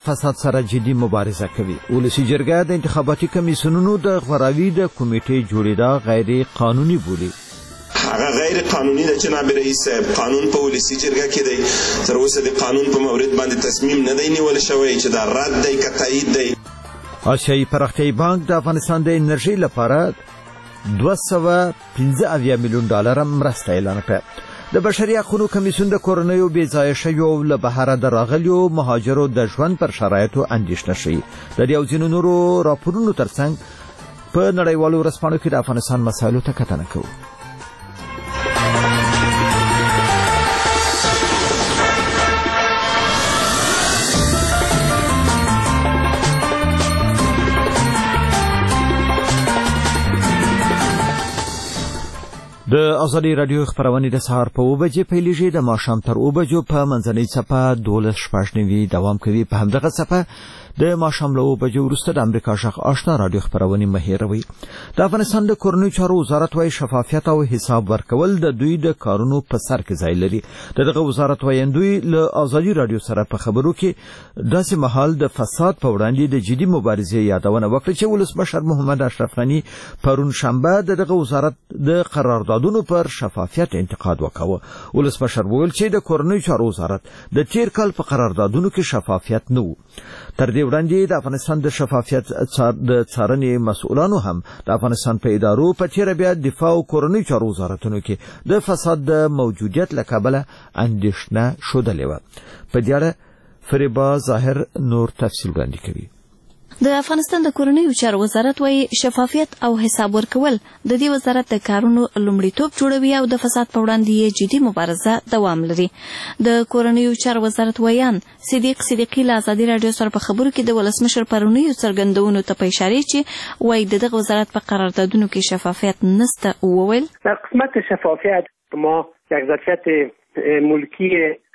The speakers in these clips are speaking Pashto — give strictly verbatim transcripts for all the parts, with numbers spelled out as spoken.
فساد سره جدي مبارزه کوي. ولسی جرګه د انتخاباتي کمیسیونونو د غوراوي د کمیټې جوړیدا غیر قانوني بولي. هغه غیر قانوني د جناب رئیس قانون په ولسی جرګه کې دی. تر اوسه د قانون په مورد باندې تصمیم نه دی نیول شوی چې دا رد دی که تایید دی. آسیایي پراختیایي بانک د افغانستان د انرژي لپاره دوه سوه پنځه اویا میلیون ډالر مرسته اعلان کړه. د بشري حقوقو کمیسیون د کورنیو بې ځایه شویو له بهره د راغلیو مهاجرو د ژوند پر شرایطو اندېښنه ښیي. د دې او ځینو نورو راپورونو ترڅنګ په نړیوالو ورځپاڼو کې د افغانستان مسایلو ته کتنه کوو. د ازادي رادیو خبرونه د سهار په اوه بجې پیلېږي، د ماښام تر اوه بجو په منځنۍ څپه دولس شپږ نوي دوام کوي. په همدغه څپه د ماښام له اوه بجو وروسته د امریکا غږ آشنا رادیو خبرونه مه هېروئ. د افغانستان د کورنیو چارو وزارت وايي شفافیت او حساب ورکول د دوی د کارونو په سر کې ځای لري. دغه وزارت وایندوی له ازادي رادیو سره په خبرو کې داسې مهال د فساد په وړاندې د جدي مبارزې یادونه وکړه چې ولسمشر محمد اشرف غني پرون شنبه دغه وزارت د قراردادونو پر شفافیت انتقاد وکاوه. ولسمشر وویل چې د کورنیو چارو وزارت د تیر کال په قراردادونو کې شفافیت نه و. تر دې وړاندې د افغانستان د شفافیت د څارنې مسؤلانو هم د افغانستان په ادارو په تیر بیا دفاع او کورنیو چارو وزارتونو کې د فساد د موجودیت له کبله اندېښنه ښودلې وه. په دې اړه فریبا ظاهر نور تفصیل وړاندې کوي. د افغانستان د کورنیو چارو وزارت وايي شفافیت او حساب ورکول د دې وزارت د کارونو لومړیتوب جوړوي او د فساد په وړاندې جدي مبارزه دوام لري. د کورنیو چارو وزارت وایان صدیق صدیقی له ازادي رادیو سره په خبرو کې د ولسمشر پرونیو څرګندونو ته په اشاره چې وايي دغه وزارت په قراردادونو کې شفافیت نشته. وویل در قسمت شفافیت ما یک ظرفیت ملکی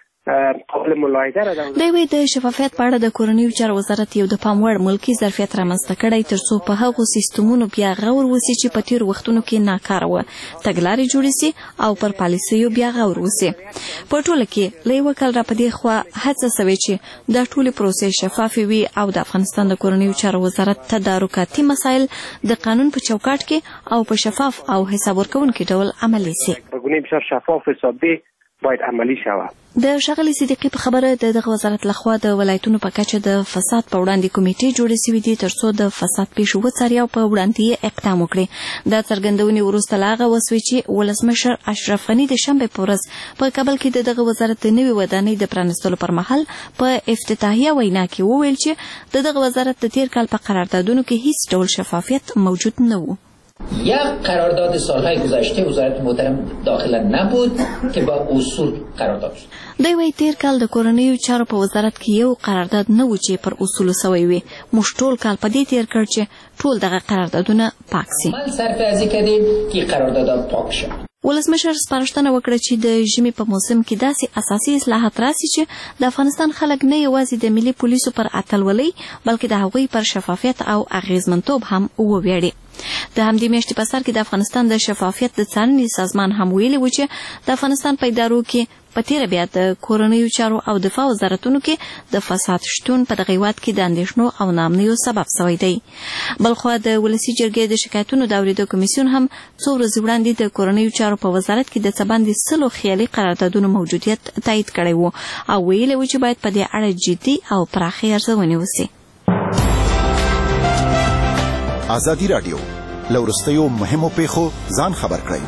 قابل ملاحظه را ده. دوی وایي د شفافیت په اړه د کورنیو چارو وزارت یو د پام وړ ملکی ظرفیت رامنځته کړی ترڅو په هغو سیستمونو بیا غور وسی چې په تیر وختونو کې ناکاره وه، تګلارې جوړې سي او پر پالیسیو بیا غور وسی. په ټوله کې له یوه کال را په دې خوا هڅه سوې چې دا ټولې پروسې شفافې وي او د افغانستان د کورنیو چارو وزارت تدارکاتي مسایل د قانون په چوکاټ کې او په شفاف او حساب ورکوونکي ډول عملي سي. په ګونې بسیار شفاف حسابي باید عملی شوه. د ښاغلي صدیقي په خبره د دغه وزارت لخوا د ولایتونو په کچه د فساد په وړاندې کمیټې جوړې شوې دي ترڅو د فساد پیښو وڅاري او په وړاندې یې اقدام وکړي. دا څرګندونې وروسته له هغه وسوې چې ولسمشر اشرف غني د شنبې په ورځ په کابل کې د دغه وزارت د نوې ودانۍ د پرانیستلو پر مهال په افتتاحیه وینا کې وویل چې د دغه وزارت د تیر کال په قراردادونو کې هیڅ ډول شفافیت موجود نه و. یک قرارداد سالهای گذشته وزارت محترم داخل نبود که با اصول قرارداد شد. دوی وایي تیر کال د کورنیو چارو په وزارت کې یو قرارداد نه و چې پر اصولو سوی وي. موږ ټول کال په دې تیر کړ چې ټول دغه قراردادونه پاک سي. من صرف ازی کردیم که قراردادها پاک شد. ولسمشر سپارښتنه وکړه چې د ژمي په موسم کې داسې اساسي اصلاحات راسي چې د افغانستان خلک نه یوازې د ملي پولیسو پر اتلولۍ بلکې د هغوی پر شفافیت او اغیزمنتوب هم وویاړي. د همدې میاشتې په سر کې د افغانستان د شفافیت د څارنې سازمان هم ویلي و چې د افغانستان په ادارو کې په تیره بیا د کورنیو چارو او دفاع وزارتونو کې د فساد شتون په دغه هیواد کې د اندېښنو او ناامنیو سبب شوی دی. بلخوا د ولسي جرګې د شکایتونو د اورېدو کمیسیون هم څو ورځې وړاندې د کورنیو چارو په وزارت کې د څه باندې سلو خیالي قراردادونو موجودیت تایید کړی و او ویلي و چې باید په دې اړه جدي او پراخې ارزونې وسي. ازادي رادیو له وروستیو مهمو پیښو ځان خبر کړئ.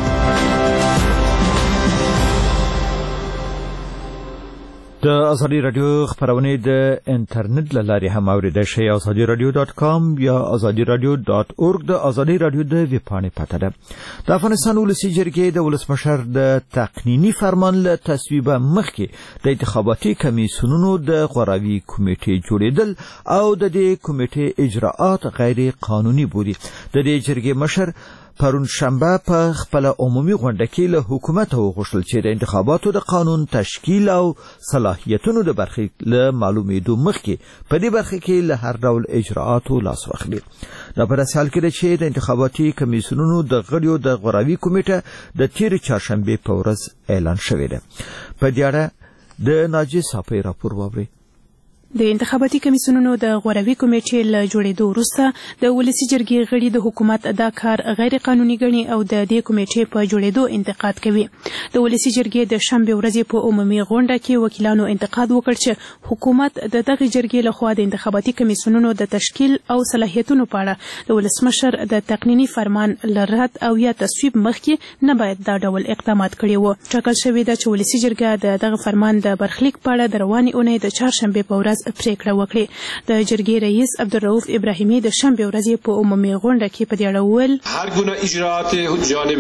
د ازادي رادیو خبرونه د انټرنیټ له لارې هم اوریدای شئ. ازادي رادیو ډاټ کام یا ازادي رادیو ډاټ اورګ د ازادي رادیو د ویب پاڼې پته ده. د افغانستان ولسي جرګې د ولسمشر د تقنیني فرمان له تصویبه مخکې د انتخاباتي کمیسیونونو د غوراوي کمیټې جوړېدل او د دې کمیټې اجراءات غیر قانوني بولي. د دې جرګې مشر پرون شنبه په خپل عمومي غونډه کې له حکومت وغوښتل چې د انتخاباتو د قانون تشکیل او صلاحیتونو د برخې له معلومېدو مخکې په دې برخه کې له هر ډول اجراءاتو لاس واخلي. دا په داسې حال کې ده چې د انتخاباتي کمیسیونونو د غړیو د غوراوي کمیټه د تېرې چهارشنبې په ورځ اعلان شوې ده. په دې اړه د ناجیه صافۍ راپور واورئ. د انتخاباتي کمیسیونونو د غوروي کمیټې له جوړېدو وروسته د ولسي جرګې غړي د حکومت دا کار غیر قانوني ګڼي او د دې کمیټې په جوړېدو انتقاد کوي. د ولسي جرګې د شنبې ورځې په عمومي غونډه کې وکیلانو انتقاد وکړ چې حکومت د دغه جرګې لخوا د انتخاباتي کمیسیونونو د تشکیل او صلاحیتونو په اړه د ولسمشر د تقنیني فرمان له رد او یا تصویب مخکې نه باید دا ډول اقدامات کړي وو. ټاکل شوې ده چې ولسي جرګه د دغه فرمان د برخلیک په اړه د روانې اونۍ د چهارشنبې په ورځ پریکړه وکړي. د جرګې رئیس عبدالرؤف ابراهیمي د شنبې ورځې په عمومي غونډه کې په دې اړه وویل هر گونه اجراءات جانب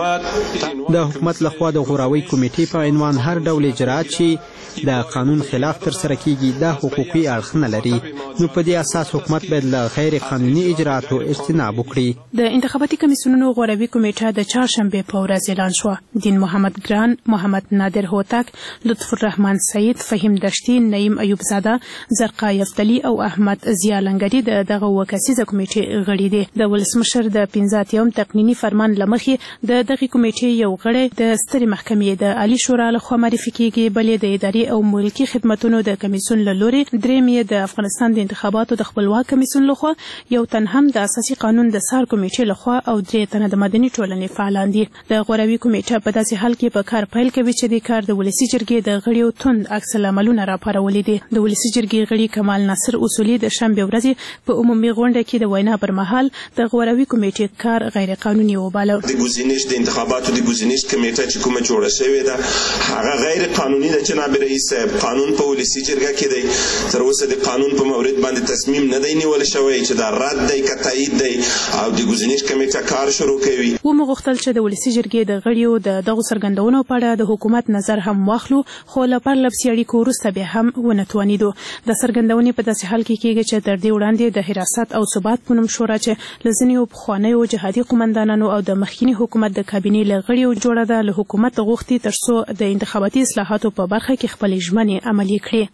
حکومت د حکومت لخوا د غوراوي کمیټې په عنوان هر ډول اجراءات چې د قانون خلاف ترسره کیږي دا حقوقي اړخ نه لري، نو په دې اساس حکومت باید له غیر قانوني اجراءاتو اجتناب وکړي. د انتخاباتي کمیسیونونو غوراوي کمیټه د چهارشنبې په ورځ اعلان شوه. دین محمد ګران، محمد نادر هوتک، لطف الرحمن سعید، فهیم دشتي، نعیم ایوب زاده، زرقا یفتلی او احمد ضیا لنګری د دغه وکسیزه کمیټې غړي دي. د ولسمشر د پنځه اتیایم تقنیني فرمان لمخې د دغه کمیټې یو غړی د سترې محکمې د عالی شورا لخوا معرفي کیږي، بلې د اداري او ملکي خدماتونو د کمیسیون له لوري، درېیم یې د افغانستان د انتخاباتو د خپلواک کمیسیون لخوا، یو تن هم د اساسي قانون د سار کمیټې لخوا او درې تنه د مدني ټولنې فعالان دي. د غوراوي کمیټه په داسې حال کې په کار پیل کوي چې د کار د ولسي جرګې د غړیو توند عکس العملونه راپارولي دي. د ولسي جرګې غړي کمال ناصر اصولي د شنبې ورځې په عمومي غونډه کې د وینا پر مهال د غوراوي کمیټې کار غیر قانوني وباله. د ګزینش د انتخاباتو د ګزینش کمیټه چې کومه جوړه شوې ده هغه غیر قانوني ده. جناب رئیس صاحب، قانون په ولسي جرګه کې دی، تر اوسه د قانون په مورد باندې تصمیم نه دی نیول شوی چې دا رد دی که تایید دی او د ګزینش کمیټه کار شروع کوي. ومو غوښتل چې د ولسي جرګې د غړیو د دغو څرګندونو په اړه د حکومت نظر هم واخلو، خو له پرلپسې اړیکو وروسته بیا هم ونه توانېدو. د څرګندونې په داسې حال کې کېږي چې تر دې وړاندې د حراست او ثبات په نوم شورا چې له ځینو پخوانیو جهادي قومندانانو او د مخکیني حکومت د کابینې له غړیو جوړه ده، له حکومت غوښتي تر څو د انتخاباتي اصلاحاتو په برخه کې خپلې ژمنې عملي کړي.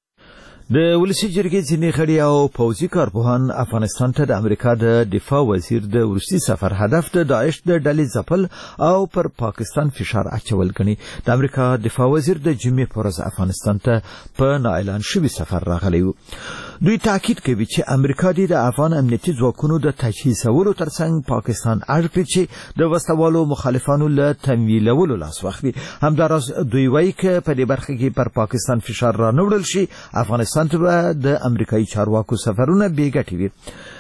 د ولسي جرګې ځینې غړي او پوځي کارپوهان افغانستان ته د امریکا د دفاع وزیر د وروستي سفر هدف د داعش د ډلې ځپل او پر پاکستان فشار اچول ګڼي. د امریکا دفاع وزیر د جمعې په ورځ افغانستان ته په نااعلان شوي سفر راغلی و. دوی تاکید کوي چې امریکا د افغان امنیتي ځواکونو د تجهیزولو ترڅنګ پاکستان اړ کړي چې د وسوالو مخالفانو له تمویلولو لاس واخلي. همداراز دوی وایي چې په دې برخه کې پر پاکستان فشار را نه وړل شي، افغانستان ته د امریکایي چارواکو سفرونه بې ګټې وي.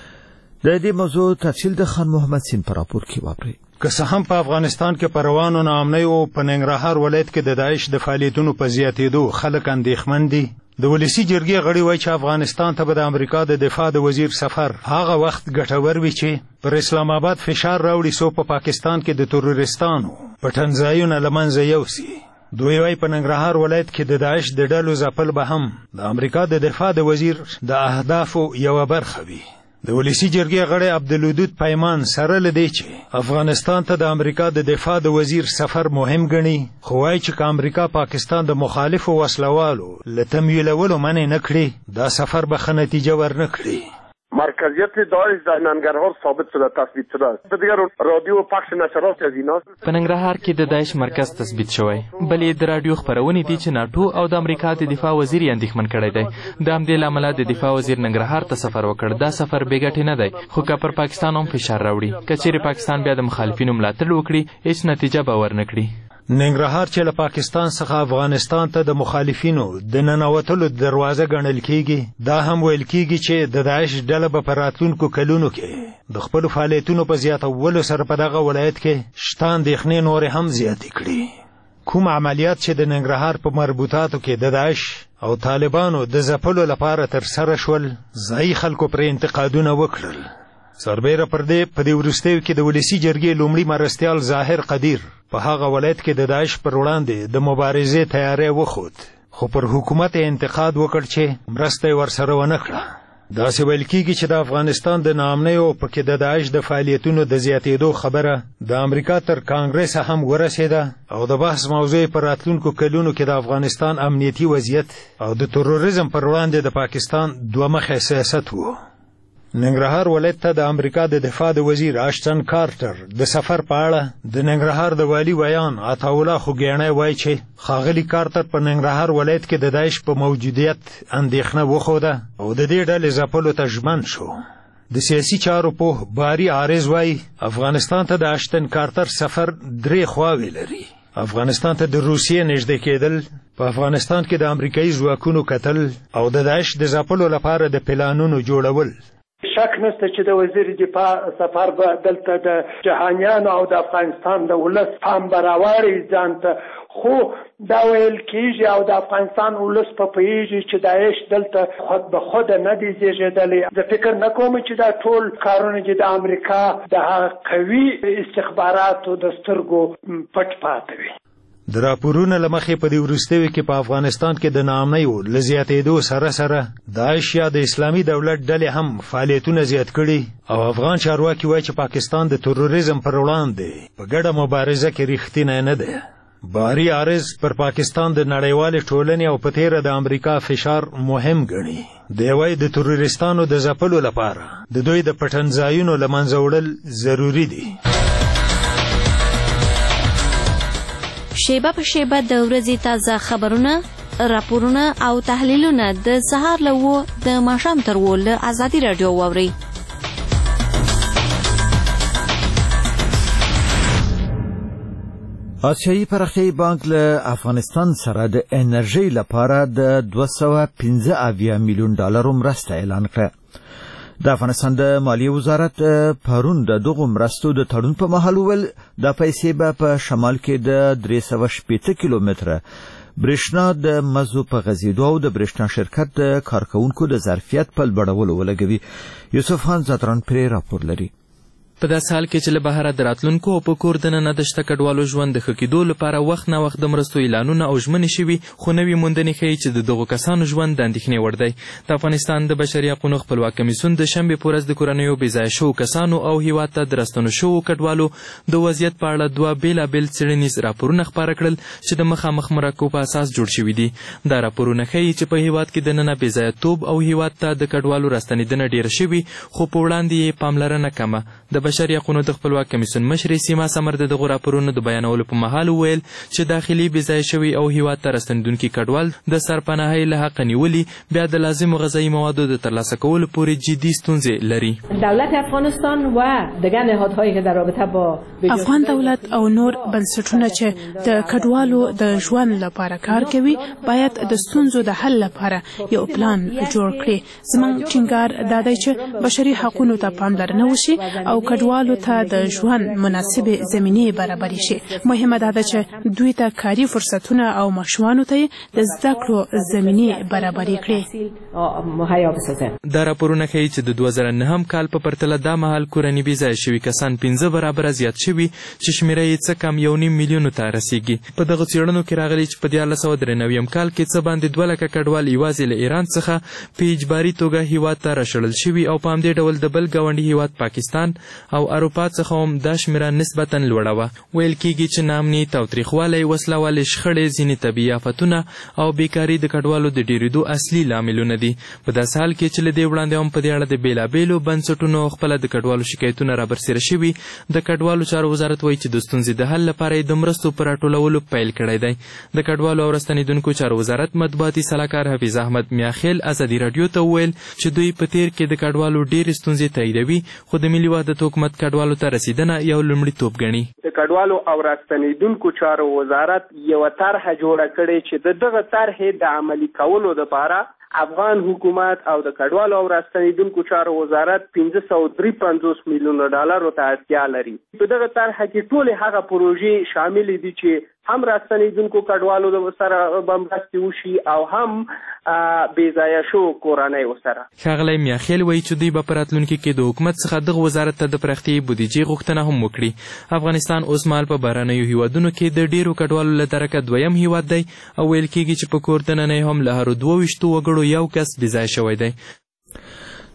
د دې موضوع تفصیل د خان محمد سین په راپور کې واورئ. که څه هم په افغانستان کې په روانو ناامنیو په ننګرهار ولایت کې د داعش د فعالیتونو په زیاتېدو خلک اندېښمن دي، د ولسي جرګې غړي وایي چې افغانستان ته به د امریکا د دفاع د وزیر سفر هغه وخت ګټور وي چې پر اسلام آباد فشار راوړي څو په پاکستان کې د تروریستانو پټنځایونه له منځه یوسي. دوی وایي په ننګرهار ولایت کې د داعش د ډلو ځپل به هم د امریکا د دفاع د وزیر د اهدافو یوه برخه وي. د ولسي جرګې غړی عبدالودود پیمان سره له دې چې افغانستان ته د امریکا د دفاع د وزیر سفر مهم ګڼي، خو وایي چې که امریکا پاکستان د مخالفو وسلوالو له تمویلولو منع نه کړي دا سفر به ښه نتیجه ورنه کړي. مرکزیت داعش در ننگرهار ثابت شده، تثبیت شده است. دیگر رادیو و پخش نشرات از ایناست. په ننګرهار کې د داعش مرکز تثبیت شوی، بلې د رادیو خپرونې دي چې ناټو او د امریکا د دفاع وزیر یې اندېښمن کړی دی. د همدې له امله د دفاع وزیر ننګرهار ته سفر وکړ. دا سفر بې ګټې نه دی، خو که پر پاکستان هم فشار راوړي، که چیرې پاکستان بیا د مخالفینو ملاتړ وکړي، هیڅ نتیجه به ورنه کړي. ننګرهار چې له پاکستان څخه افغانستان ته د مخالفینو د ننوتلو دروازه ګڼل کیږي، دا هم ویل کیږي چې د داعش ډله به په راتلونکو کلونو کې د خپلو فعالیتونو په زیاتولو سره په دغه ولایت کې شته اندېښنې نورې هم زیاتې کړي. کوم عملیات چې د ننګرهار په مربوطاتو کې د داعش او طالبانو د ځپلو لپاره ترسره شول، ځایي خلکو پرې انتقادونه وکړل. سربیره پر دې په دې وروستیو کې د ولسي جرګې لومړي مرستیال ظاهر قدیر په هغه ولایت کې د داعش پر وړاندې د مبارزې تیاری وښود، خو پر حکومت یې انتقاد وکړ چې مرسته یې ورسره ونه کړه. داسې ویل کیږي چې د افغانستان د ناامنیو پکې د داعش د فعالیتونو د زیاتېدو خبره د امریکا تر کانګرس هم ورسېده او د بحث موضوع پر راتلونکو کلونو کې د افغانستان امنیتي وضعیت او د تروریزم پر وړاندې د پاکستان دوه مخی سیاست و. ننګرهار ولایت ته د امریکا د دفاع د وزیر اشټن کارټر د سفر په اړه د ننګرهار د والي ویان عطاالله خوګیاڼی وایي چې ښاغلي کارټر په ننګرهار ولایت کې د داعش په موجودیت اندېښنه وښوده او د دې ډلې ځپلو ته ژمن شو. د سیاسي چارو پوه باري عارض وایي افغانستان ته د اشټن کارټر سفر درې خواوې لري. افغانستان ته د روسیې نږدې کېدل، په افغانستان کې د امریکایي ځواکونو کتل او د داعش د ځپلو لپاره د پلانونو جوړول. شک نشته چې د وزیر دفاع سفر به دلته د جهانیانو او د افغانستان د ولس پام براوړي ځان ته، خو دا ویل کېږي او د افغانستان ولس په پوهېږي چې داعش دلته خود به خود نه دي زېږېدلی. زه فکر نه کوم چې دا ټول کارونه چې د امریکا د قوي استخباراتو د سترګو پټ پاتې وي. د راپورونو له مخې په دې وروستیو کې په افغانستان کې د ناامنیو له زیاتېدو سره سره داعش یا د اسلامي دولت ډلې هم فعالیتونه زیات کړي او افغان چارواکي وایي چې پاکستان د تروریزم پر وړاندې په ګډه مبارزه کې رښتینی نه دی. باري عارض پر پاکستان د نړیوالې ټولنې او په تیره د امریکا فشار مهم ګڼي. دی وایي د تروریستانو د ځپلو لپاره د دوی د پټنځایونو له منځه وړل ضروري دي. شیبه په شیبه د ورځې تازه خبرونه، راپورونه او تحلیلونه د سهار له اوه د ماښام تر اوه له ازادي راډیو واورئ. آسیایي پراختیایي بانک له افغانستان سره د انرژۍ لپاره د دوه سوه پنځه اویا میلیون ډالرو مرسته اعلان کړه. د افغانستان د مالیې وزارت پرون د دغو مرستو د تړون په مهال وویل دا پیسې به په شمال کې د درې سوه شپېته کیلومتره برېښنا د مزو په غځېدو او د برېښنا شرکت د کارکوونکو د ظرفیت په لوړولو ولګوي. یوسف خان زادران پرې راپور لري. په داسې حال کې چې له بهره د راتلونکو او په کور دننه د شته کډوالو ژوند د ښه کېدو لپاره وخت نه وخت د مرستو اعلانونه او ژمنې شوي، خو نوې موندنې ښیي چې د دغو کسانو ژوند د اندېښنې وړ دی. د افغانستان د بشري حقونو خپلواک کمیسیون د شنبې په ورځ د کورنیو بېځایه شوو کسانو او هیواد ته د راستنو شوو کډوالو د وضعیت په اړه دوه بېلابېل څېړنیز راپورونه خپاره کړل چې د مخامخ مرکو په اساس جوړ شوي دي. دا راپورونه ښیي چې په هیواد کې دننه بېځایه توب او هیواد ته د کډوالو راستنېدنه ډېره شوې، خو په وړاندې یې پاملرنه کمه. د بشري حقونو د خپلواک کمیسیون مشرې سیما سمر د دغو راپورونو د بیانولو په مهال وویل چې داخلي بېځایه شوي او هیواد ته راستنېدونکي کډوال د سرپناهۍ له حقه نیولي بیا د لازمو غذایي موادو د ترلاسه کولو پورې جدي ستونزې لري. دولت افغانستان و دیگر نهادهایی که در رابطه با افغان دولت او نور بنسټونه چې د کډوالو د ژوند لپاره کار کوي باید د ستونزو د حل لپاره یو پلان جوړ کړي. زموږ ټینګار دا دی چې بشري حقونو ته پاملرنه وشي او کډوالو ته د ژوند مناسبې زمینې برابرې شي. مهمه دا ده چې دوی ته کاري فرصتونه او ماشومانو ته د زده کړو زمینې برابرې کړي. دا راپورونه ښیي چې د دوه زره نهم کال په پرتله دا مهال کورني بېځایه شوي کسان پنځه برابره زیات شوي چې شمېره یې څه کم یو نیم میلیونو ته رسیږي. په دغو څېړنو کې راغلي چې په دیارلس سوه درې نویم کال کې څه باندې دوه لکه کډوال یوازې له ایران څخه په اجباري توګه هیواد ته راشړل شوي او په همدې ډول د بل ګاونډي هیواد پاکستان او اروپا څخه هم دا شمېره نسبتاً لوړه وه. ویل کېږي چې ناامني، تاوتریخوالی، وسله والې شخړې، ځینې طبیعي آفتونه او بیکاري د کډوالو د ډېرېدو اصلي لاملونه دي. په داسې حال کې چې له دې وړاندې هم په دې اړه د بېلابېلو بنسټونو خپله د کډوالو شکایتونه رابرسېره شوي، د کډوالو چارو وزارت وایي چې د ستونزې د حل لپاره یې د مرستو په راټولولو پیل کړی دی. د کډوالو او راستنېدونکو چارو وزارت مطبوعاتي سلاکار حفیظ احمد میاخیل ازادي راډیو ته وویل چې دوی په تیر کې د کډوالو ډېرې ستونزې تاییدوي، خو د ملي وحدت حکومت کډوالو ته رسیدنه یو لومړیتوب ګڼي. د کډوالو او راستنېدونکو چارو وزارت یوه طرحه جوړه کړې چې د دغه طرحې د عملي کولو دپاره افغان حکومت او د کډوالو او راستنېدونکو چارو وزارت پنځه سوه درې پنځوس میلیونه ډالرو ته اړتیا لري. په دغه طرحه کې ټولې هغه پروژې شاملې دي چې هم راستنېدونکو کډوالو سره به مرستې وشي او هم بېځایه شوو کورنیو سره. ښاغلی میاخیل وایي چې دوی به په راتلونکي کې د حکومت څخه دغه وزارت ته د پراختیایي بودیجې غوښتنه هم وکړي. افغانستان اوس مهال په بهرنیو هیوادونو کې د ډېرو کډوالو له درکه دویم هیواد دی او ویل کېږي چې په کور دننه هم له هرو دوه ویشتو وګړو یو کس بېځایه شوی دی.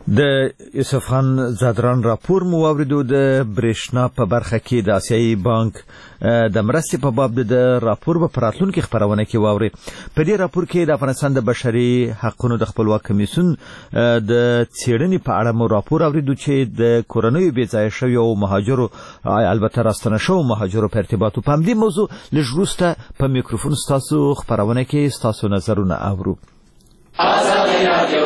د یوسف خان زادران راپور مو واوریدو. د برېښنا په برخه کې د آسیایي بانک د مرستې په باب د راپور په راتلونکي خپرونه کې واوري. په دې راپور کې د افغانستان د بشري حقوقو د خپلواک کمیسیون د څېړنې په اړه مو راپور اوریدو چې د کورنیو بې ځایه شویو مهاجرو البته راستنه شوو مهاجرو په ارتباط په همدې موضوع لږ وروسته په میکروفون ستاسو خپرونه کې ستاسو نظرونه اورو. آزادي رادیو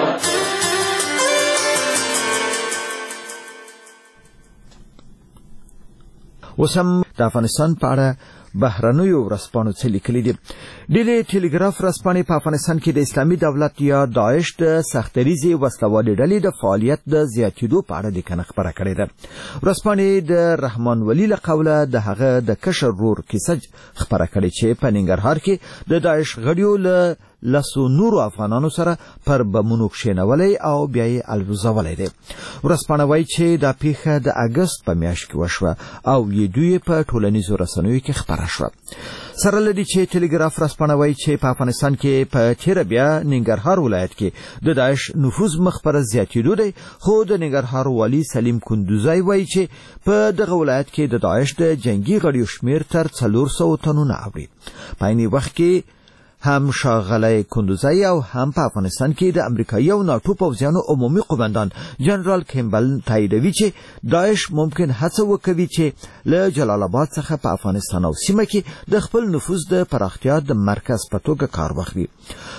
اوس هم د افغانستان په اړه بهرنیو ورځپاڼو څه لیکلي دي. ډیلی ټیلیګراف ورځپاڼې په افغانستان کې د اسلامي دولت یا داعش د سختدریزې وسلوالې ډلې د فعالیت د زیاتېدو په اړه لیکنه خپره کړې ده. ورځپاڼې د رحمان ولی له قوله د هغه د کشر ورور کیسه خپره کړې چې په ننګرهار کې د داعش غړیو له لسو نورو افغانانو سره پر بمونو کښېنولی او بیا یې الوزولی دی. ورځپاڼه وایي چې دا پیښه د اګست په میاشت کې وشوه او ویډیو یې په ټولنیزو رسنیو کې خپره شوه. سره له دې چې ټیلیګراف ورځپاڼه وایي چې په افغانستان کې په تېره بیا ننګرهار ولایت کې د داعش نفوذ مخ پر زیاتېدو دی، خو د ننګرهار والي سلیم کندوزی وایي چې په دغه ولایت کې د داعش د جنګي غړیو شمېر تر څلور سوه تنونه اوړي. په عیني وخت کې هم ښاغلی کندوزی او هم په افغانستان کې د امریکایي او ناټو پوځیانو عمومي قومندان جنرال کیمبل تاییدوي چې داعش ممکن هڅه وکوي چې له جلال آباد څخه په افغانستان او سیمه کې د خپل نفوذ د پراختیا د مرکز په توګه کار واخلي.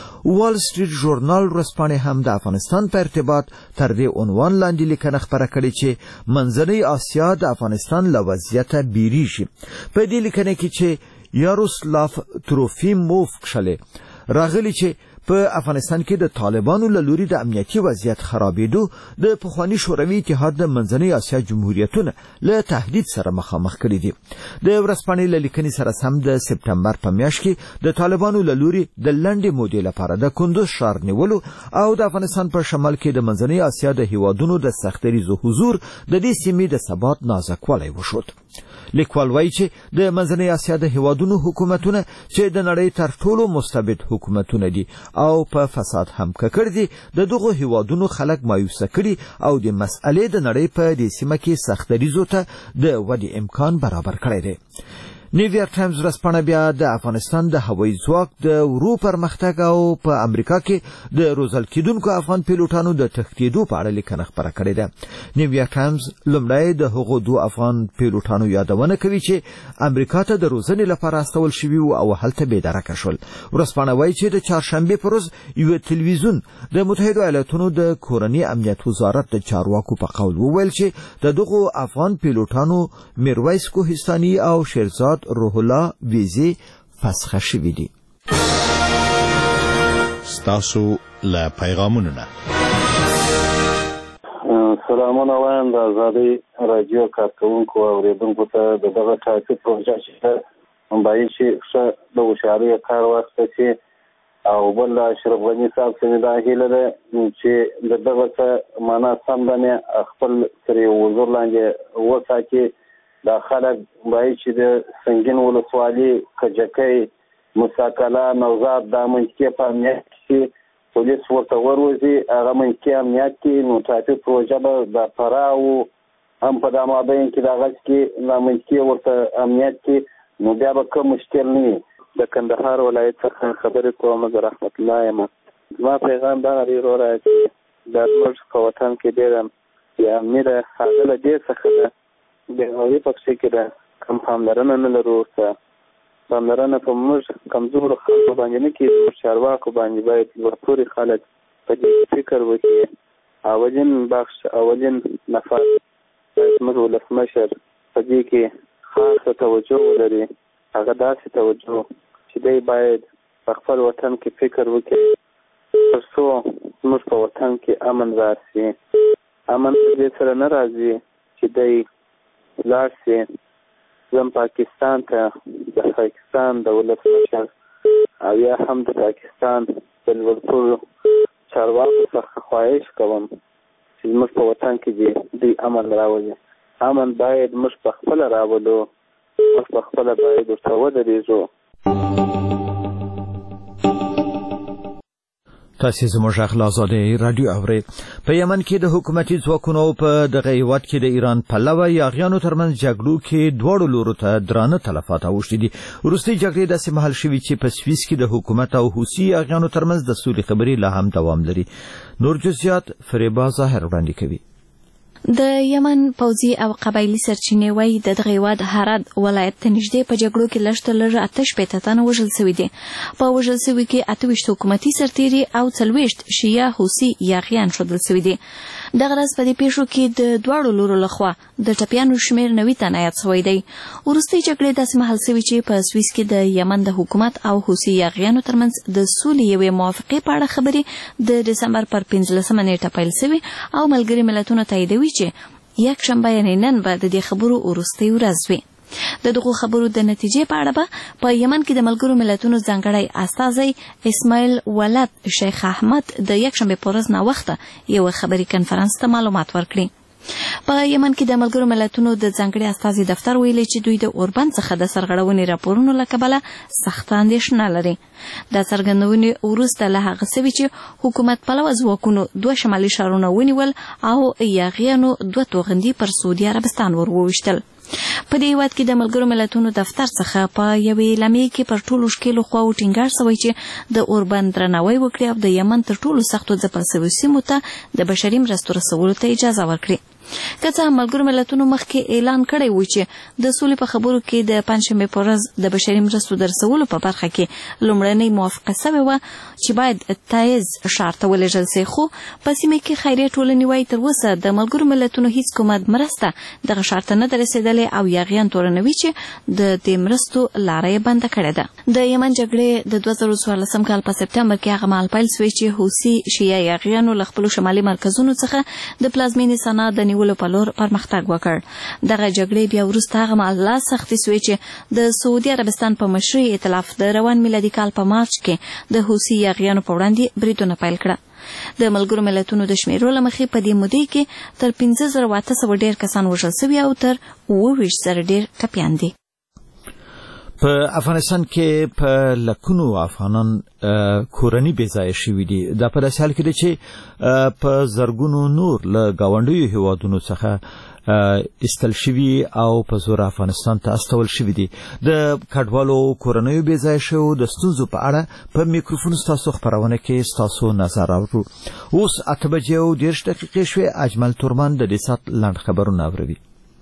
وال سټریټ ژورنال ورځپاڼې هم د افغانستان په ارتباط تر دې عنوان لاندې لیکنه خپره کړې چې منځنۍ اسیا د افغانستان له وضعیته بیریږي. په دې لیکنه کې چې یاروسلاف تروفیموف کښلی راغلی چې په افغانستان کې د طالبانو له لوري د امنیتي وضعیت خرابېدو د پخواني شوروي اتحاد د منځنۍ اسیا جمهوریتونه له تهدید سره مخامخ کړي دي. د ورځپاڼې له لیکنې سره سم د سپټمبر په میاشت کې د طالبانو له لوري د لنډې مودې لپاره د کندوز ښار نیولو او د افغانستان په شمال کې د منځنۍ اسیا د هیوادونو د سختدریزو حضور د دې سیمې د ثبات نازکوالی وښود. لیکوال وایي چې د منځنۍ اسیا د هیوادونو حکومتونه چې د نړۍ تر ټولو مستبد حکومتونه دي او په فساد هم ککړ دي، د دغو هیوادونو خلک مایوسه کړي او د مسئلې د نړۍ په دې سیمه کې سختدریزو ته د ودې امکان برابر کړی دی. نیویارک ټایمز ورځپاڼه بیا د افغانستان د هوایي ځواک د ورو پرمختګ او په امریکا کې د روزل کېدونکو افغان پیلوټانو د تښتېدو په اړه لیکنه خپره کړې ده. نیویارک ټایمز لومړی د هغو دوه افغان پیلوټانو یادونه کوي چې امریکا ته د روزنې لپاره استول شوي وو او هلته بېدرکه شول. ورځپاڼه وایي چې د چهارشنبې په ورځ یوه تلویزیون د متحدو ایالتونو د کورني امنیت وزارت د چارواکو په قول وویل چې د دغو افغان پیلوټانو میرویس کوهستاني او شیرزاد روح الله ویزې فسخه شوي دي. ستاسو له پیغامونو نه سلامونه وایم د آزادۍ راډیو کارکوونکو او اورېدونکو ته د دغه ټاپي پروژه چې باید چې ښه د هوښیارۍ کار واخیسته چې او بل اشرف غني صاحب ته مې دا هیله ده چې د دغه څه معنا سم باندې خپل تر یو حضور لاندې وساتي. دا خلک باید چې د سنګین ولسوالي کجکۍ مساکله نوزاد دا منطقې په امنیت کې پولیس ورته وروځي، هغه منطقې امنیت کې نو ټاپي پروژه به د فراه او هم په دا مابین کې د هغسې کې دا منطقې ورته امنیت کې نو بیا به کوم مشکل نه وي. د کندهار ولایت څخه خبرې کوم، زه رحمت الله یم. زما پیغام دغه دی وروره چې دا زموږ په وطن کې ډېره بېامني ده، هغه له دې څخه ده بېغوري پکښې کې ده، کم پاملرنه نه لرو ورته. پاملرنه په موږ کمزورو خلکو باندې نه کېږي، موږ چارواکو باندې باید لوړپوړي خلک په دې فکر وکړي. اولین بخش اولین نفر باید زموږ ولسمشر په دې کې خاصه توجه ولري. هغه داسې توجه چې دی باید په خپل وطن کې فکر وکړي تر څو زموږ په وطن کې امن راسي. امن په دې سره نه راځي چې دی لاړ سي زم پاکستان ته د پاکستان د ولسمشر او یا هم د پاکستان د لوړپوړو چارواکو څخه خواهش کوم چې زموږ په وطن کې دې دوی امن راولي. امن باید موږ په خپله راولو، موږ په خپله باید ورته ودرېږو. تاسو زموږ غږ آزادي رادیو اورئ. په یمن کې د حکومتي ځواکونو په دغه هیواد کې د ایران پلوه یاغیانو ترمنځ جګړو کې دواړو لورو ته درانه تلفات اوښتي دي. وروستۍ جګړې داسې مهال شوي چې په سویس کې د حکومت او حوثي یاغیانو ترمنځ د سولې خبرې لا هم دوام لري. نور جزئیات فریبا ظاهر وړاندې کوي. د یمن پوځي او قبایلی سرچینې وایي د دغه هیواد هرات ولایت ته نږدې په جګړو کې لږ تر لږه اته شپېته تنه وژل سوي دي. په وژل سوي کې اته ویشت حکومتي سرتیري او څلوېښت شیعه حوثي یاغیان ښودل سوي دي. دغه ورځ په دې پیښو کې د دواړو لورو لخوا د ټپیانو شمېر نوي تنه یاد سوی دی. وروستۍ جګړې داسې مهال سوي چې په سویس کې د یمن د حکومت او حوثي یاغیانو ترمنځ د سولې یوې موافقې په اړه خبرې د ډسمبر پر پنځلسمه نیټه پیل سوي او ملګري ملتونه تاییدوي چې یک شنبه یعنې نن به د دې خبرو وروستۍ ورځ وي. د دغو خبرو د نتیجې په اړه به په یمن کې د ملګرو ملتونو ځانګړی استازی اسماعیل ولد شیخ احمد د یک شنبه په ورځ ناوخته یو خبري کنفرانس ته معلومات ورکړي. په یمن کې د ملګرو ملتونو د ځانګړي استازي دفتر ویلي چې دوی د اوربند څخه د سرغړونې راپورونو له کبله سخت اندېښنه لري. دا څرګندونې وروسته له هغه سوي چې حکومت پلوه ځواکونو دوه شمالي ښارونه ونیول او یاغیانو دوه توغندي پر سعودي عربستان ور وویشتل. په دې هیواد کې د ملګرو ملتونو دفتر څخه په یوې اعلامیې کې پر ټولو ښکېلو خواو ټینګار سوی چې د اوربند درناوی وکړي او د یمن تر ټولو سختو ځپل سویو سیمو ته د بشري مرستو رسولو ته اجازه ورکړي. که څه هم ملګرو ملتونو مخکې اعلان کړی و چې د سولې په خبرو کې د پنجشنبې په ورځ د بشري مرستو د رسولو په برخه کې لومړنۍ موافقه سوې وه چې باید تایز ښار ته ولېږل سي، خو په سیمه کې خیریه ټولنې وایي تر اوسه د ملګرو ملتونو هیڅ کومه مرسته دغه ښار ته نه ده رسېدلې او یاغیان تورنوي چې د دې مرستو لاره یې بنده کړې ده. د یمن جګړې د دوه زره څوارلسم کال په سپټمبر کې هغه مهال پیل سوې چې حوثي شیعه یاغیانو له خپلو شمالي مرکزونو څخه د پلازمینې سنا د نیولو په لور پرمختګ وکړ. دغه جګړې بیا وروسته هغه مهال لا سختې سوې چې د سعودي عربستان په مشرۍ ائتلاف د روان میلادي کال په مارچ کې د حوثي یاغیانو په وړاندې بریدونه پیل کړه. د ملګرو ملتونو د شمیرو له مخې په دې مودې کې تر پنځه زره اته سوه ډېر کسان وژل سوي او تر اووه ویشت زره ډېر ټپیان دي. په افغانستان کې په لکونو افغانان کورنۍ بې ځایه شوي دي. دا په داسې حال کې ده چې په زرګونو نور له ګاونډیو هیوادونو څخه استل شوي او په زور افغانستان ته استول شوي دي. د کډوالو کورنیو بې ځایه شوو د ستونزو په اړه په میکروفون ستاسو خپرونه کې ستاسو نظر اورو. اوس اته بجې او دېرش دقیقې شوې. اجمل تورمان د دې ساعت لنډ خبرونه اوروي.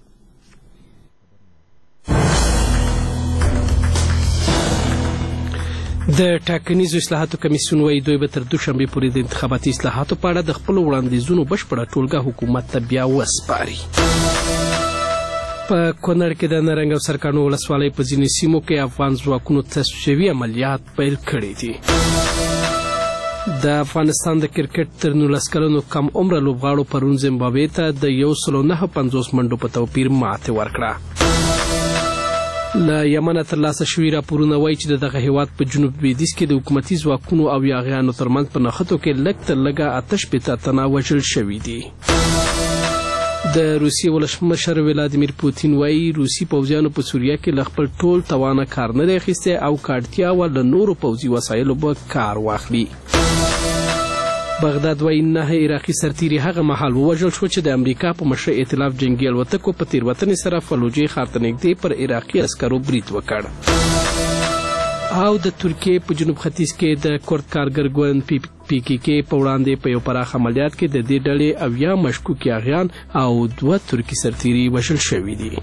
د ټاکنیزو اصلاحاتو کمیسیون وايي دوی به تر دوشنبې پورې د انتخاباتي اصلاحاتو په اړه د خپلو وړاندیزونو بشپړه ټولګه حکومت ته بیا وسپاري. په کونړ کې د نرنګ او سرکانو ولسوالۍ په ځینې سیمو کې افغان ځواکونو تصفیوي عملیات پیل کړي دي. د افغانستان د کرکټ تر نولس کلنو کم عمره لوبغاړو پرون زیمبابوې ته د یو سلو نهه پنځوس منډو په توپیر ماتې ورکړه. له یمنه ترلاسه شوي راپورونه وایي چې دغه هیواد په جنوب لویدیځ کې د حکومتي ځواکونو او یاغیانو ترمنځ په نښتو کې لږ تر لږه اته شپېته تنه وژل شوي دي. د روسیې ولسمشر ولادیمیر پوتین وایي روسي پوځیانو په سوریه کې له خپل ټول توانه کار نه دی اخیستی او که اړتیا وه له نورو پوځي وسایلو به کار واخلي. بغداد وایي نهه عراقي سرتیري هغه مهال ووژل شو چې د امریکا په مشرۍ ائتلاف جنګي الوتکو په تېروتنې سره فلوجې ښار ته نږدې پر عراقي عسکرو برید وکړ. او د ترکیې په جنوب ختیځ کې د کورد کارګر ګوند پی کې کې په وړاندې په یو پراخ عملیات کې د دې ډلې اویا مشکوک یاغیان او دوه ترکي سرتیري وژل شوي دي.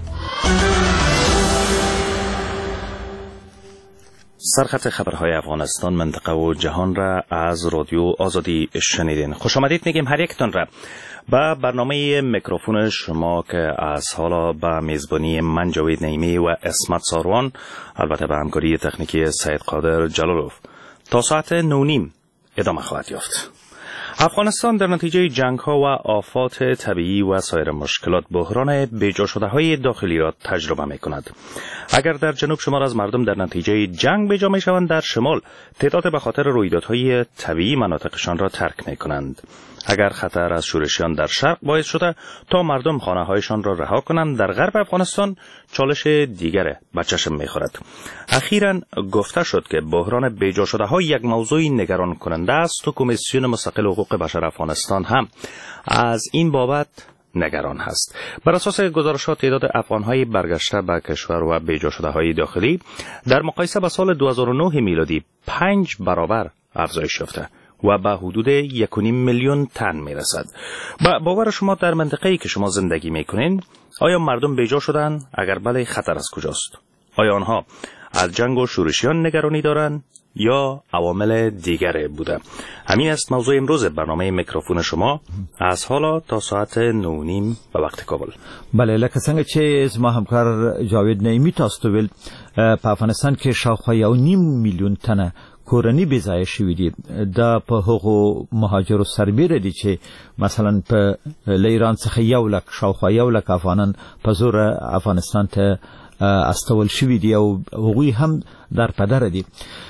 سرخط خبرهای افغانستان منطقه و جهان را از رادیو آزادی شنیدین. خوش آمدید میگیم هر یکتان را به برنامه میکروفون شما که از حالا به میزبانی من جاوید نعیمی و اسمت ساروان، البته به همکاری تکنیکی سید قادر جلالوف، تا ساعت نو نیم ادامه خواهد یافت. افغانستان در نتیجه جنگ‌ها و آفات طبیعی و سایر مشکلات بحران بیجا شده های داخلی را تجربه می‌کند. اگر در جنوب شمار از مردم در نتیجه جنگ بیجا می‌شوند، در شمال تعداد به خاطر رویدادهای طبیعی مناطقشان را ترک می‌کنند. اگر خطر از شورشیان در شرق باعث شده تا مردم خانه هایشان را رها کنند، در غرب افغانستان چالش دیگر به چشم می‌خورد. اخیراً گفته شد که بحران بیجا شده ها یک موضوع نگران کننده است و کمیسیون مستقل حقوق بشر افغانستان هم از این بابت نگران هست. بر اساس گزارشات تعداد افغان‌های برگشته به کشور و بیجا شده‌های داخلی در مقایسه با سال دو هزار و نه میلادی پنج برابر افزایش یافته و به حدود یک و نیم میلیون تن میرسد. با باور شما در منطقه‌ای که شما زندگی میکنین آیا مردم بیجا شدن؟ اگر بله، خطر از کجاست؟ آیا آنها از جنگ و شورشیان نگرانی دارند یا عوامل دیگر بوده؟ همین است موضوع امروز برنامه میکروفون شما از حالا تا ساعت نه و نیم به وقت کابل. بله، لکه څنګه چې زما همکار جاوید نعیمي تاسو ته ویل، په افغانستان کې شاوخوا یو نیم میلیون تنه کورنی بې ځایه شوي دي. دا په هغو مهاجرو سربیره دي چې مثلا په له ایران څخه یو لک شاوخوا یو لک افغانان په زوره افغانستان ته استول شوي دي او هغوی هم در پدره دي.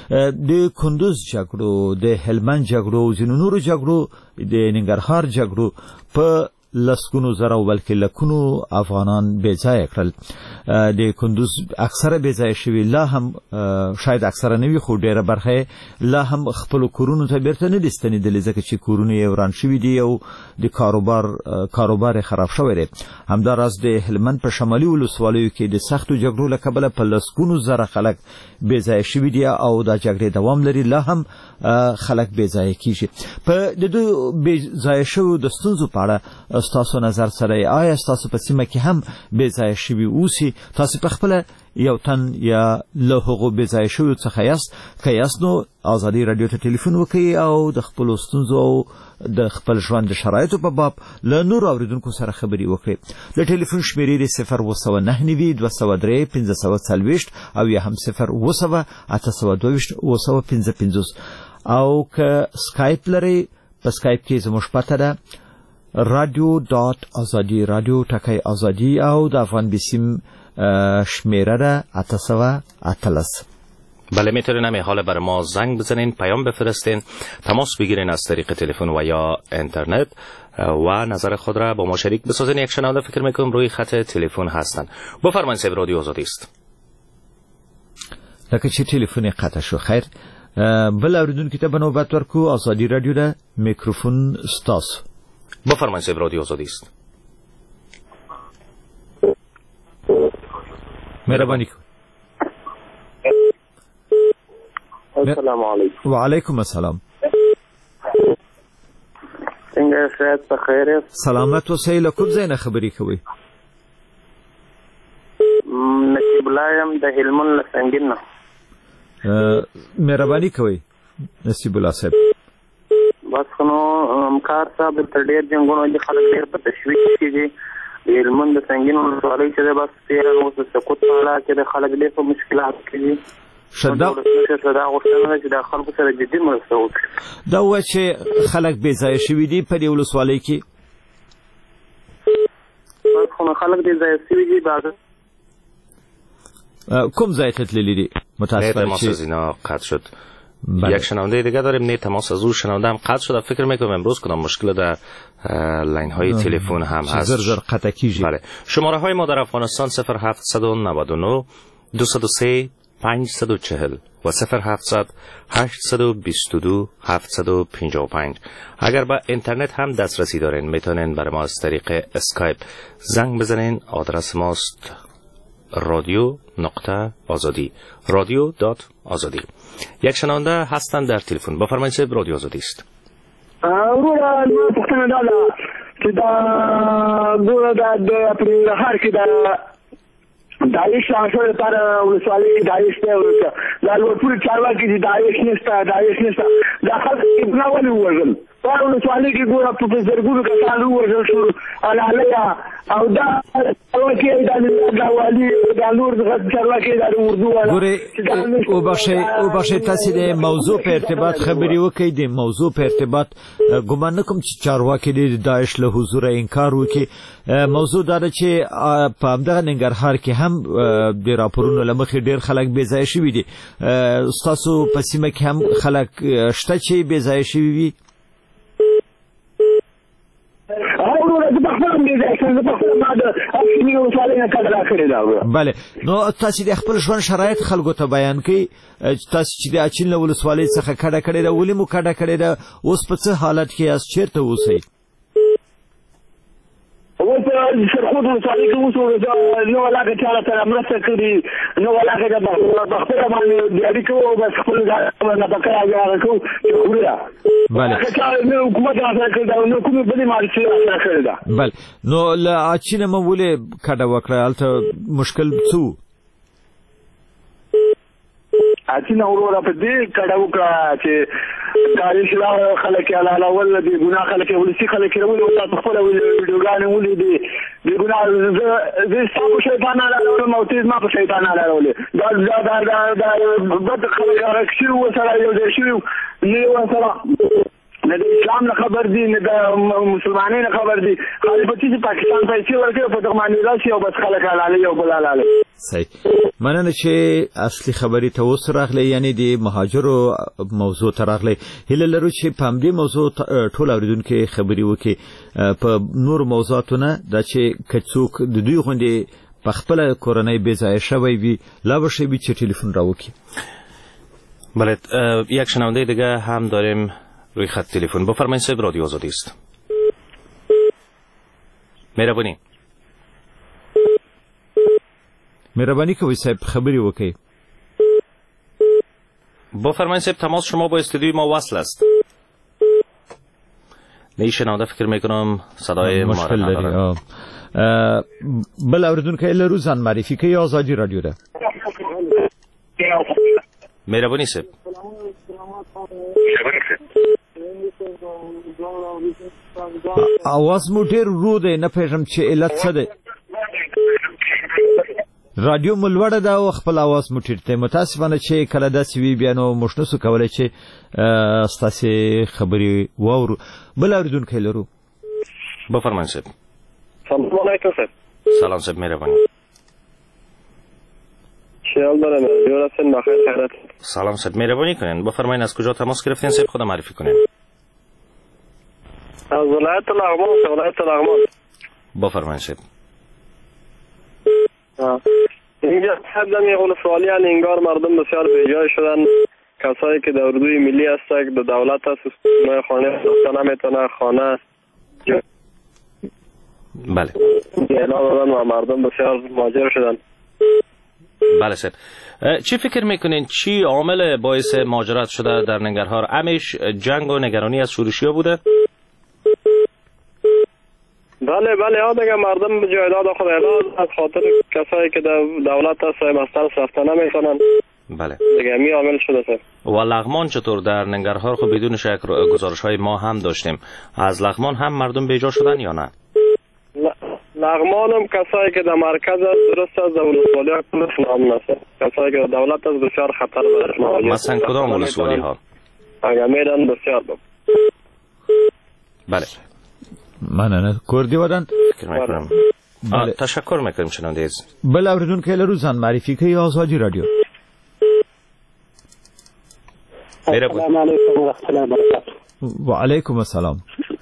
د کندوز جګړو، د هلمند جګړو، ځینو نورو جګړو، د ننګرهار جګړو په لسګونو زره بلکې لکونو افغانان بې ځایه کړل. د کندوز اکثره بې ځایه شوي لا هم شاید اکثره نه وي خو ډېره برخه لا هم خپلو کورونو ته بیرته نه دي ستنېدلې، ځکه چې کورونه یې وران شوي دي او د کاروبار کاروبار یې خراب شوی دی. همداراز د هلمند په شمالي ولسوالیو کې د سختو جګړو له کبله په لسګونو زره خلک بې ځایه شوي دي او دا جګړې دوام لري، لا هم خلک بې ځایه کېږي. په د دې بې ځایه شویو د ستونزو په اړه ستاسو نظر سره آیا ستاسو په سیمه کې هم بې ځایه شوي اوسي؟ تاسو په خپله یو تن یا له هغو بې ځایه شویو څخه یاست؟ که یاست نو ازادي راډیو ته ټلیفون وکړئ او د خپلو ستونزو او د خپل ژوند د شرایطو په باب له نورو اورېدونکو سره خبرې وکړئ. د ټلیفون شمیرې د صفر اوه سوه نهه نوي دوه سوه درې پنځه سوه څلوېښت او یا هم صفر اوه سوه اته سوه دوه ویشت اوه سوه پنځه پنځوس. او که سکایپ لرئ، په سکایپ کې زموږ پته ده رادیو دات آزادی، رادیو ټکی آزادی، او د افغان بیسیم شمیره ده اته سوه اتلس. بله، میتونین همین حال بر ما زنگ بزنین، پیام بفرستین، تماس بگیرین از طریق تلفن و یا اینترنت و نظر خود را با ما شریک بسازین. یک شنونده فکر میکنم روی خط تلفن هستن. بفرمایید، صاحب رادیو آزادی است. لکه چې تلفن قطع شو. خیر، بل اوریدونکو ته به نوبت ورکو. آزادی رادیو ده، میکروفون ستاسو. بفرمایید، صاحب رادیو آزادی است. مهربانی کن. السلام علیکم. و علیکم السلام. څنګه صحت په خیر؟ سلامت اوسئ. له کوم ځای نه خبرې کوئ؟ نصیب الله یم د هلمند له سنګین نه. مهرباني کوئ نصیب الله صاحب. بس نو همکار صاحب تر ډېر جنګونو دي خلک ډېر په تشویش کې دي. د هلمند د سنګین ولسوالۍ چې ده بس تېره اوس د سقوط په اړه کې د خلک ډېر په مشکلات کې دي. دا غوښتنه ده چې د خلکو سره جدي مرسته وکړي. دا ووایه چې خلک بې ځایه شوي دي په دې ولسوالۍ کې؟ بس خو نو خلک بې ځایه شوي دي. کوم ځای ته تللي دي؟ متاسفانه تماس از اینا قطع شد. یک شنونده دیگه داریم. نه تماس از اون شنونده هم قطع شد. فکر میکنم امروز کنم مشکل در لاین های تلفن هم هست. زر زر قطع کیجی. بله. شماره های ما در افغانستان صفر هفت نه نه دو صفر سه پنج صفر چهل و صفر هفت هشت دو دو هفت پنج پنج. اگر با اینترنت هم دسترسی دارین میتونین برای ما از طریق اسکایپ زنگ بزنین. آدرس ماست رادیو نقطه آزادی، رادیو دات آزادی. یک شنونده هستند در تلفن. بفرمایید، صاحب رادیو آزادی است. ورور ما پوښتنه دا ده چې دا ګوره دا د هر کې دا داعش شاهشور لپاره ولسوالۍ کې داعش دی، دا لوړپوړي چارواکي دي، داعش نشته داعش نشته. دا خلک ابنا ولې ووژل؟ په ولسوالۍ کې ګوره په زرګونو کسان ووژل شو الالیا او دا چارواکي دا والي دا نور چارواکي دا اردو والا. ګورې وبخښئ وبخښئ تاسې د موضوع په ارتباط خبرې وکړئ. د موضوع په ارتباط ګمان نه کوم چې چارواکي د داعش له حضوره انکار وکړي. موضوع دا ده چې په همدغه ننګرهار کې هم د راپورونو له مخې ډېر خلک بې ځایه شوي دي. ستاسو په سیمه کې هم خلک شته چې بې ځایه شوي وي؟ زه په خپل ما د اصلي ولسوالۍ نه کډه کړې ده. بله نو تاسو د خپل ژوند شرایط خلکو ته بیان کړئ تاسو چې د اچین له ولسوالۍ څخه کډه کړې ده ولې مو کډه کړې ده اوس په څه حالت کې یاست چیرته اوسئ؟ اوس سرخود ولسوالۍ کې اوس نو علاقه چا سره مرسته کړي نو علاقه د بخپله باندې دیاري کوو او بس خپل ځان نه بکره هغه کوو چې خوري بله حکومت راسره کړې ده نو کومې بلې مالچې راسره کړې ده. بله نو له اچینه مو ولې کډه وکړه هلته مشکل څه و؟ اچینه وروره په دې کډه وکړه چې کاري شلا خلک یې حلالول دي ګناه خلک یې ولسي خلک یې ولې تاسو خپله ویډیوګانې ولیدې د ګناه زه ستا په شیطان حلالولم او ته زما په شیطان حلالولې دا دا دا دا بد خلک راک شوي ورسره یو ځای شوي نه یې ورسره نه د اسلام نه خبر دي نه د مسلمانۍ نه خبر دي خالي په چې پاکستان پیسې ورکوي په دغه باندې راشي او بس خلک حلالوي او بل حلالوي. صحیح مننه چې اصلي خبرې ته اوس راغلی یعنی د مهاجرو موضوع ته راغلی. هیله لرو چې په همدې موضوع ټول اورېدونکي خبرې وکړي په نور موضوعاتو نه دا چې که څوک د دوی غوندې په خپله کورنۍ بېځایه شوی وي لا به ښه وي چې تلفن راوکړي. بله یک شنونده دیگه هم داریم روی خط تلفن. بفرمایید صاحب رادیو آزادی است. مهربانی مهربانی کوئ صاحب خبری وکړئ. بفرمایید صاحب تماس شما با استودیوی ما وصل است. نه شنونده فکر میکنم صدای ما مشکل داری. بل اوریدونکو لرو ځان معرفي کوي آزادی رادیو ده. مهربانی صاحب. اواز مو ډیر ورو دی نه پېژم چې علت څه دی. رادیو مو لوړه ده او خپل اواز مو ټیټ دی. متاسفانه چې کله داسې وي بیا نو موږ نسو کولی چې ستاسې خبرې واورو. بل اورېدونکی لرو. بفرمایئ صاحب. سلام علیکم صاحب. سلام صاحب مهربانی. خیال دارم جور هستین بخیر خیرت. سلام صاحب مهربانی کنین بفرمایید از کجا تماس گرفتین صاحب خود معرفی کنین. از ولایت لغمان ولایت لغمان. بفرمایید صاحب. اینجا حدم یه ولسوالی ان انگار مردم بسیار بیجای شدن. کسایی که در اردوی ملی هستند به دولت هست خانه ساخته نمیتونه خانه بله اعلام دادن و مردم بسیار مهاجر شدن. بله صاحب. چی فکر میکنین چی عامل باعث مهاجرت شده در ننگرهار؟ همیش جنگ و نگرانی از شورشیا بوده؟ بله بله ها دیگه مردم به جایداد خود اعلام از خاطر کسایی که دولت هست مستر ساخته نمیتونن. بله دیگه می عامل شده سر. و لغمان چطور؟ در ننگرهار خب بدون شک گزارش های ما هم داشتیم. از لغمان هم مردم بیجا شدن یا نه؟ لغمان هم کسایی که در مرکز است درست است در ولسوالی ها کلش نام نست. کسایی که دولت است بسیار خطر دارد. مثلا کدام ولسوالی ها؟ اگر میرن بسیار بود. بله مننه کردی ودن فکر میکنم. تشکر میکنم شنونده از بل اوریدونکو لرو ځان معرفي کوي آزادی رادیو. السلام علیکم و رحمت الله وبرکاته. و علیکم السلام.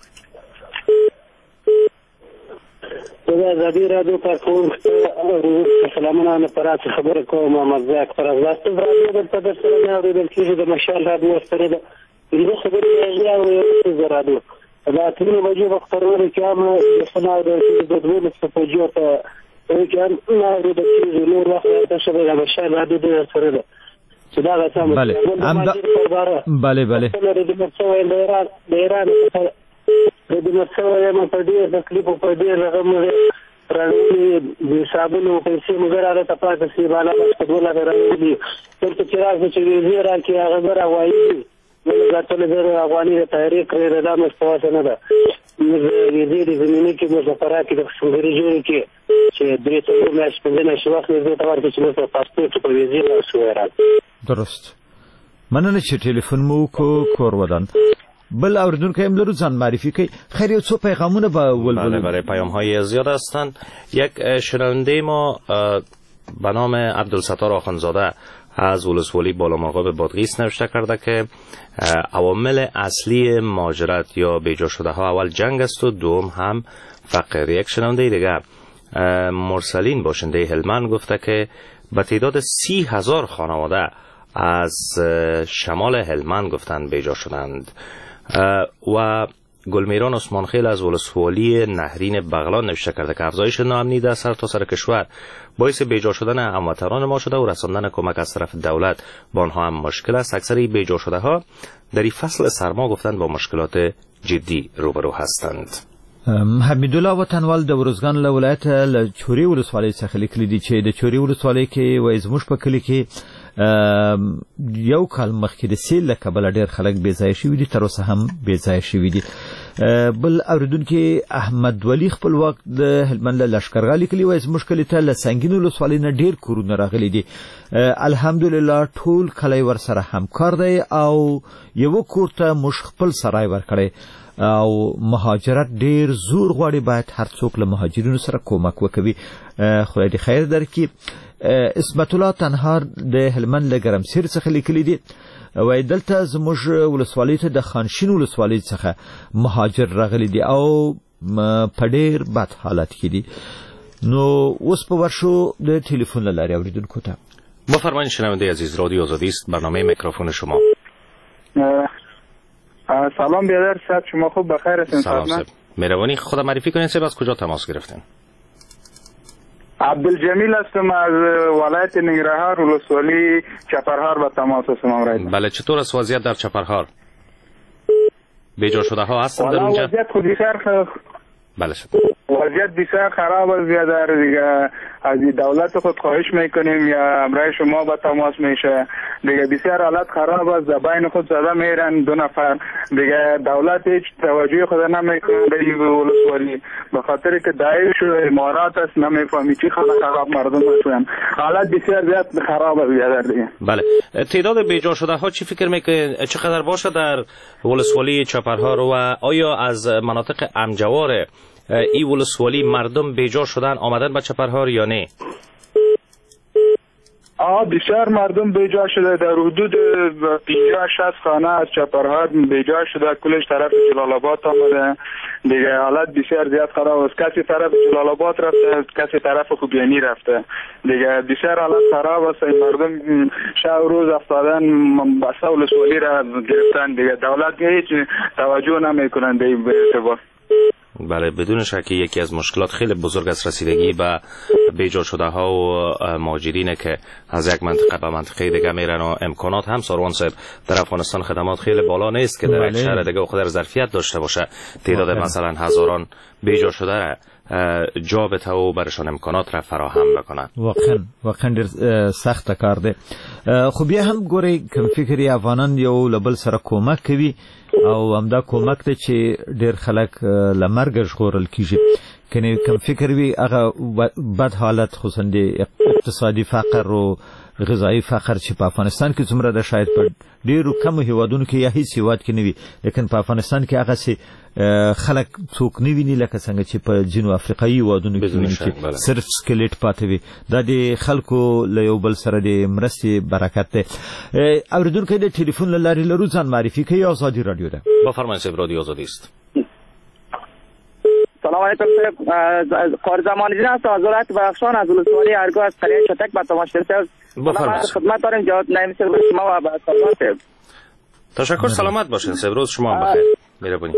آزادی رادیو کارکونکو سلامونه نه پراته خبره کوم محمد زاک پر ازاست رادیو د تدر سره نه اورېدل کېږي د مشال رادیو سره د دې خبرې نه اورېدل رادیو دا ټول وجه وختونه کې هم د سنا د دوه سپوجو ته کې هم نه اورېدل کېږي نور وخت د شبه د مشال رادیو د سره ده صدا غسام بله بله بله د مرسو د ایران د ایران د مرسو یم په دې د کلیپو په دې رقم راوړي د صابونو پیسې مګر هغه ته پاتې شي بالا په ټوله راوړي ترڅو چې راځي چې ویزه راکړي هغه راوایي نو ځکه د افغاني تحریک لري د مستواسه نه ده ویزه د زمینی کې مظفرات د څنګه جوړ کې چې درې څو میاشتې پنځه شواخ نه ته ورته چې نو پاسپورت په ویزه شو راځي. درست مننه چې ټلیفون مو کو کور ودان. بل اوریدونکو هم لرو ځان معرفی کوي. خیر یو څو پیغامونه به ولولو. بله برای پیام های زیاد هستند. یک شنونده ما به نام عبدالستار آخوندزاده از ولسوالی بالامرغاب بادغیس نوشته کرده که عوامل اصلی مهاجرت یا بیجا شده ها اول جنگ است و دوم هم فقر. یک شنونده دیگه مرسلین باشنده هلمند گفته که به تعداد سی هزار خانواده از شمال هلمند گفتند بیجا شدند. و گلمیران عثمانخیل از ولسوالی نهرین بغلان نوشته کرده که افزایش ناامنی در سرتاسر کشور باعث بیجا شدن هموطنان ما شده و رساندن کمک از طرف دولت با آنها هم مشکل است. اکثر بیجا شده ها در این فصل سرما گفتند با مشکلات جدی روبرو هستند. حمیدالله وطنوال د ورزګان له ولایت له چوري ولسوالۍ څخه لیکلي دي چې د چوري ولسوالۍ کې وایي زموږ په کلي کې یو کال مخکې د سیل له کبله ډېر خلک بې ځایه شوي دي، تر اوسه هم بې ځایه شوي دي. بل اوریدونکي احمد ولی خپلواک د هلمند له لشکرګاه لیکلي وایي زموږ کلي ته له سنګین ولسوالۍ نه ډېر کورونه راغلي دي. الحمدلله ټول کلی ورسره همکار دی او یو کور ته موږ خپل سرای ورکړی او مهاجرت ډیر زور غواړي، باید هر څوک له مهاجرینو سره کومک وکوي. خدای دې خیر درکړي. اسمت الله تنهار د هلمند له ګرمسیر څخه لیکلي دي وایي دلته زموږ ولسوالۍ ته د خانشین ولسوالۍ څخه مهاجر راغلي دي او په ډیر بد حالت کې دي. نو اوس په ورشو د ټلیفون له لارې اوریدونکو ته بفرمایید. شنونده عزیز، رادیو آزادی است، برنامه میکروفون شما. سلام بیادر، صحت شما خوب؟ بخیر هستین؟ سلام صاحب، مهربانی خود معرفی کنین صاحب، از کجا تماس گرفتین؟ عبدالجمیل هستم از ولایت ننگرهار ولسوالی چپرهار با تماس هستم. بله، چطور است وضعیت در چپرهار؟ بیجا شده ها هستن در اونجا؟ وضعیت خود بسیار بله شد. وضعیت بسیار خراب است بیادر دیگه. از دولت خود خواهش میکنیم یا امرای شما با تماس میشه دیگه. بسیار حالت خراب است، زباین خود زده میرن دو نفر دیگه. دولت هیچ توجه خود نمیکنه به این ولسوالی به خاطر که داعش و امارات است، نمیفهمی چی خیلی خراب مردم هستن. حالت بسیار زیاد خراب است بیادر دیگه. بله، تعداد بیجا شده ها چی فکر میکنید چقدر باشه در ولسوالی چپرهار و آیا از مناطق امجوار ای ولسوالی مردم بیجا شدن آمدن به چپرهار یا نه؟ آه بسیار مردم بیجا شده، در حدود پنجاه شصت خانه از چپرهار بیجا شده، کلش طرف جلال آباد آمده دیگه. حالت بسیار زیاد خراب است، کسی طرف جلال آباد رفته، کسی طرف خوبیانی رفته دیگه. بسیار حالت خراب است، مردم شب روز افتادن بسته ولسوالی را گرفتن دیگه. دولت هیچ توجه نمیکنن به این اعتبار. بله، بدون شک یکی از مشکلات خیلی بزرگ است رسیدگی به بیجا شده ها و مهاجرینه که از یک منطقه به منطقه دیگه میرن و امکانات هم ساروان صاحب در افغانستان خدمات خیلی بالا نیست که در یک شهر دیگه خود ظرفیت داشته باشه تعداد مثلا هزاران بیجا شده را جا بته و برشان امکانات را فراهم بکنن. واقعا واقعا ډیر سخت کار دی. خو بیا هم ګوري کوم فکر افغانان یو لبل سره کومک کوي او همدا کومک ته چې ډیر خلک لمرګ ژغورل کیږي. کني کوم فکر وی هغه بد حالت خصوصا د اقتصادي فقر او غذایی فقر چې په افغانستان کې څومره د شاید په ډیرو کم هیوادونو کې یا هیڅ هیواد کې نه وي، لیکن په افغانستان کې هغه سي خلک څوک نه ویني لکه څنګه چې په جنوب افریقایي هیوادونو کې ویني چې صرف سکلیټ پاتې وي. دا د خلکو له یو بل سره د مرستې برکت دی. اوریدونکو د ټلیفون له لارې لرو ځان معرفي کوي. آزادی رادیو ده. بفرمایید، رادیو آزادی است. سلام علیکم صاحب، قارزمان جان است از ولایت بدخشان از ولسوالی ارگو از قریه شتک به تماس گرفته. بفرمایید. خدمت داریم جواب نیم سر شما و با سلامت. تشکر، سلامت باشین صاحب، روز شما بخیر. مهربانی.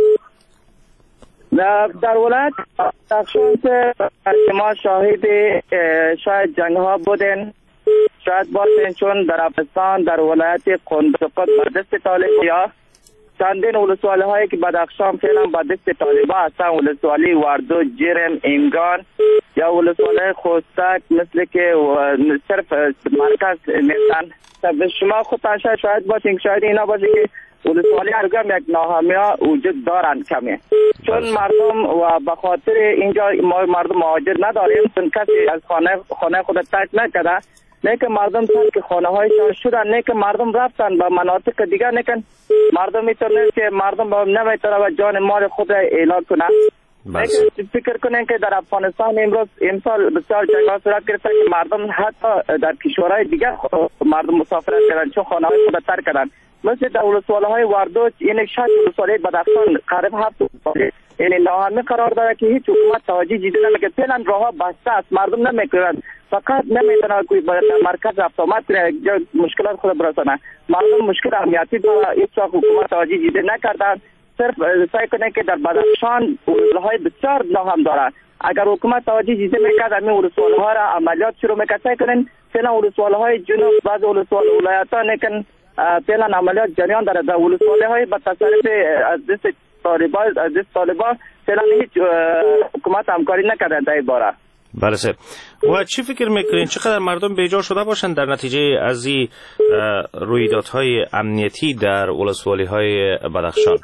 در ولایت بدخشان که ما شاهد شاید جنگ ها بودن، شاید باشین چون در افغانستان در ولایت قندوق به دست طالب یا چندین ولسوالی هایی که بدخشان فعلا به دست طالبان هستن، ولسوالی وردو، جرم، ایمگان یا ولسوالی خوستک مثل که صرف مرکز نیستن. شما خودتان شاید باشین، شاید اینا باشه که ولسوالی ارگم یک ناهمی ها وجود دارن کمی، چون مردم و به خاطر اینجا ما مردم مهاجر نداریم، چون کسی از خانه خانه خود ترک نکرده، نه که مردم ترک خانه هایشان شدن، نه که مردم رفتن به مناطق دیگر، نه که مردم میتونه که مردم با نمیتونه و جان مال خود را اعلان کنه. فکر کنین که در افغانستان امروز امسال بسیار جنگ‌ها صورت گرفته که مردم حتی در کشورهای دیگر مردم مسافرت کردن چون خانه‌های خود ترک کردن. مثل در ولسوالی‌های واردوج این شش ولسوالی بدخشان قریب هفت ولسوالی این ناهمه قرار داره که هیچ حکومت توجه جدی نمیکنه. فعلا راه‌ها بسته است، مردم نمی‌کنند، فقط نمی‌تونه کوئی در مرکز رفت آمد کنه مشکلات خود برسانه. مردم مشکل امنیتی داره، هیچ حکومت توجه جدی نکردن. صرف سعی کنه که در بدخشان ولسوالی‌های بسیار ناهم داره. اگر حکومت توجه جدی میکرد همین ولسوالی‌ها را عملیات شروع میکرد. سعی کنن فعلا ولسوالی‌های جنوب بعض ولسوالی ولایت‌ها نکن فعلا عملیات جریان داره. در ولسوالی‌های با تصرف از دست طالبان از دست طالبان فعلا هیچ حکومت همکاری نکرده در این باره. بله سه. و چی فکر میکنین چقدر مردم بیجا شده باشند در نتیجه از این رویدادهای امنیتی در ولسوالی‌های بدخشان؟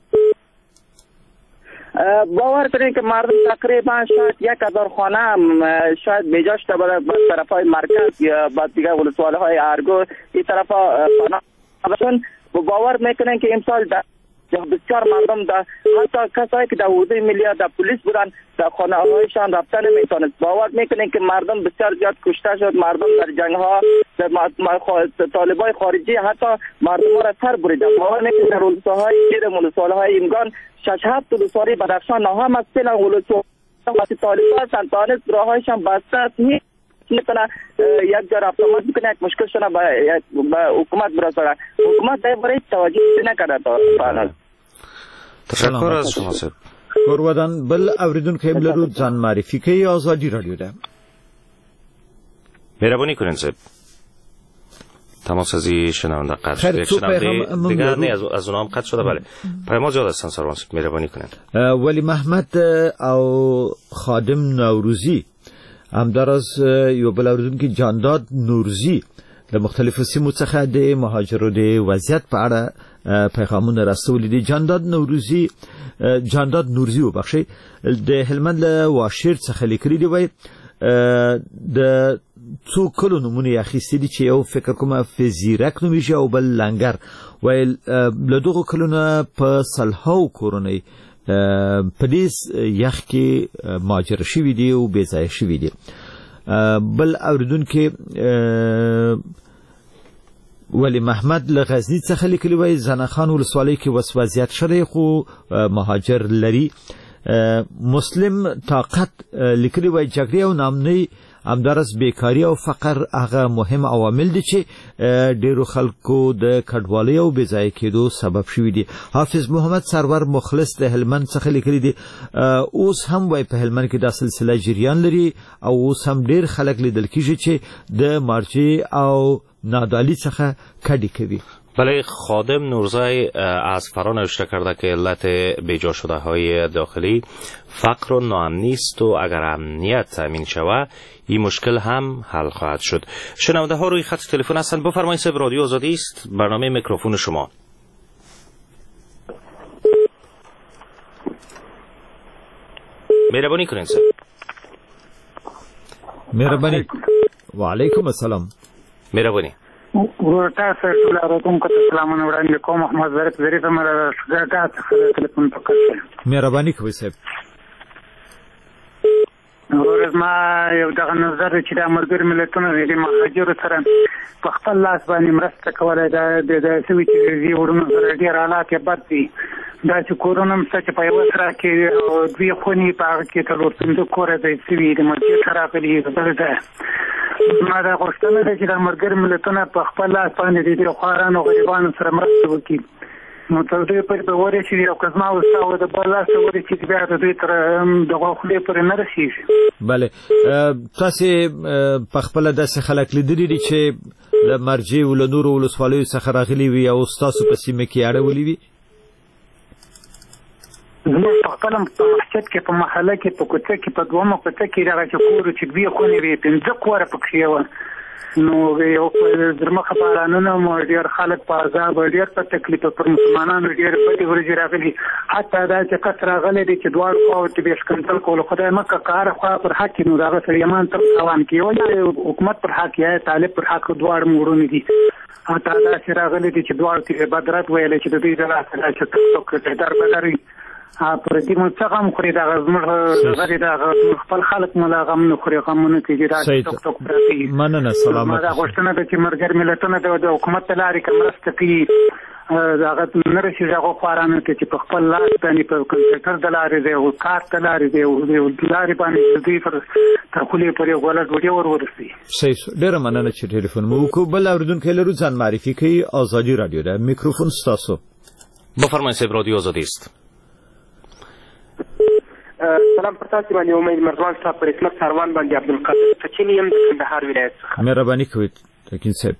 باور کنید که مردم تقریبا شاید یک هزار خانه هم شاید بیجا شده باشه به طرفای مرکز یا با دیگر ولسوالی‌های ارگو این طرفا خانه. باور میکنن که امسال بسیار مردم در حتی کسایی که در حوزه ملی در پلیس بودن در خانه هایشان رفتن نمیتونست. باور میکنن که مردم بسیار زیاد کشته شد. مردم در جنگ ها در طالبای خارجی حتی مردم ها را سر بریدن. باور میکنن در ولسوالی‌های جیر ولسوالی‌های ایمگان شش هفت ولسوالی بدخشان ناهم است. فعلا ولسوالی وقتی طالبان سنتانه راهایشان بسته است میتونه یک جا رفت آمد بکنه یک مشکلشون به حکومت برسانه. حکومت در برای توجه نکرده تا فعلا. تشکر از شما سر. کورودان بل اوریدونکو هم لرو ځان معرفي کوي آزادی رادیو ده. مهربانی کنین سر. تماس از شنونده قطع شده. یک شنونده دیگر نه از اونها هم قطع شده. بله پیام زیاد هستن سروان سر. مهربانی کنین. ولی محمد او خادم نوروزی همداراز یو بل اوریدونکو جانداد نورزی د مختلفو سیمو څخه د مهاجرو د وضعیت په اړه پیغامونه راستولي دي. جانداد نوروزی جانداد نورزی وبخښئ د هلمند له واشیر څخه لیکلي دي وایي د څو کلو نومونه یې اخیستي دي چې یو فکر کومه فزیرک نومیږي او بل لنګر ویل له دغو کلونه په سلهاو کورنۍ په دې یخ کې مهاجر شوي دي او بې ځایه شوي دي. بل اوریدونکي ولی محمد له غزنی څخه لیکلی وای زنه خان ولسوالۍ کې وس وضعیت شری خو مهاجر لري. مسلم طاقت لیکلی وای جګړې او نامنۍ همدارس بیکاری او فقر هغه مهم عوامل دي چې ډیرو خلکو د کډوالۍ او بېځایه کېدو سبب شوي دي. حافظ محمد سرور مخلص د هلمند څخه لیکلي دي اوس هم وای په هلمند کې دا سلسله جریان لري او اوس هم ډیر خلک لیدل کېږي چې د مارچې او نادالی څخه کډی کوي. بله خادم نورزی از فرا نوشته کرده که علت بیجا شده های داخلی فقر و ناامنی است و اگر امنیت تامین شود این مشکل هم حل خواهد شد. شنونده ها روی خط تلفن هستند. بفرمایید صاحب رادیو آزادی است برنامه میکروفون شما. مهربانی کنید صاحب. مهربانی. و علیکم السلام. مهربانی. ورته ټول راکوم که سلامونه وړاندې کوم. محمد ظریف ظریف مله څنګه څنګه ټلیفون پکړ. مهرباني کوئ صاحب. ورځ ما یو دغه نظر چې د ملګر ملتونو د مهاجرو سره په خپل لاس باندې مرسته کولای دا د سوي چې دی ورونو سره ډیر حالات بد دي. دا چې کورونا مست چې په یو سره کې دوی خونی په هغه کې تر ورته کوره د سوي د مرګ سره په دې ده. ما دا غوښتنه ده چې د مرګر ملتونه په خپل لاس باندې د خوارانو غریبانو سره مرسته وکړي. نو تر دې پورې به وره چې یو کزما وساو د بل لاس وره چې بیا د دې تر دغه خلې پورې نه رسیږي. بله تاسو په خپل داسې خلک لیدلي دي چې د مرجع ول نور ولسوالیو څخه راغلي وي او تاسو په سیمه کې اړولي وي؟ زموږ په خپل مسجد کې په محله کې په کوڅه کې په دومره کوڅه کې دغه چې کور چې دوی خونې وي پنځه کوره پکې و. نو یو درمه خبرانونه مو ډیر خلک په عذاب ډیر په تکلیف پر مسلمانانو ډیر په دې ورځ راغلي. حتی دا چې کثر راغلي دي چې دوه خو ته به شکنتل کول خدای مکه کار خو پر حق نو دا سره یمان تر روان کیو حکومت پر حق یا طالب پر حق دوه مورونه دي. حتی دا چې راغلي دي چې دوه کې بدرات ویل چې د دې ځای سره چې څوک ته در بدري پر دې مو څه غم خوري دا زموږ غري دا خپل خلک مله غم نه خوري غمونه کوي دا ټوک ټوک پرتی مننه سلامت دا غوښتنه ده چې مرګر ملتونه د حکومت لارې کمرسته کوي دا غت نرسي هغه خوارانه چې په خپل لاس باندې په کمپیوټر د لارې دی او کار د لارې دی او د لارې باندې دوی پر تخولې پر یو غلط وډیو ور ورسي. صحیح ډېر مننه چې ټلیفون مو وکړ. بل اوریدونکو لرو ځان معرفي کوي. آزادی رادیو ده میکروفون ستاسو. بفرمایئ صاحب رادیو آزادی است. سلام پرتاسي باندې امید مرزوان صاحب پر اسمت سروان باندې عبدالقادر سچینی يم د کندهار ولایت څخه. مهرباني کوئ تکین صاحب.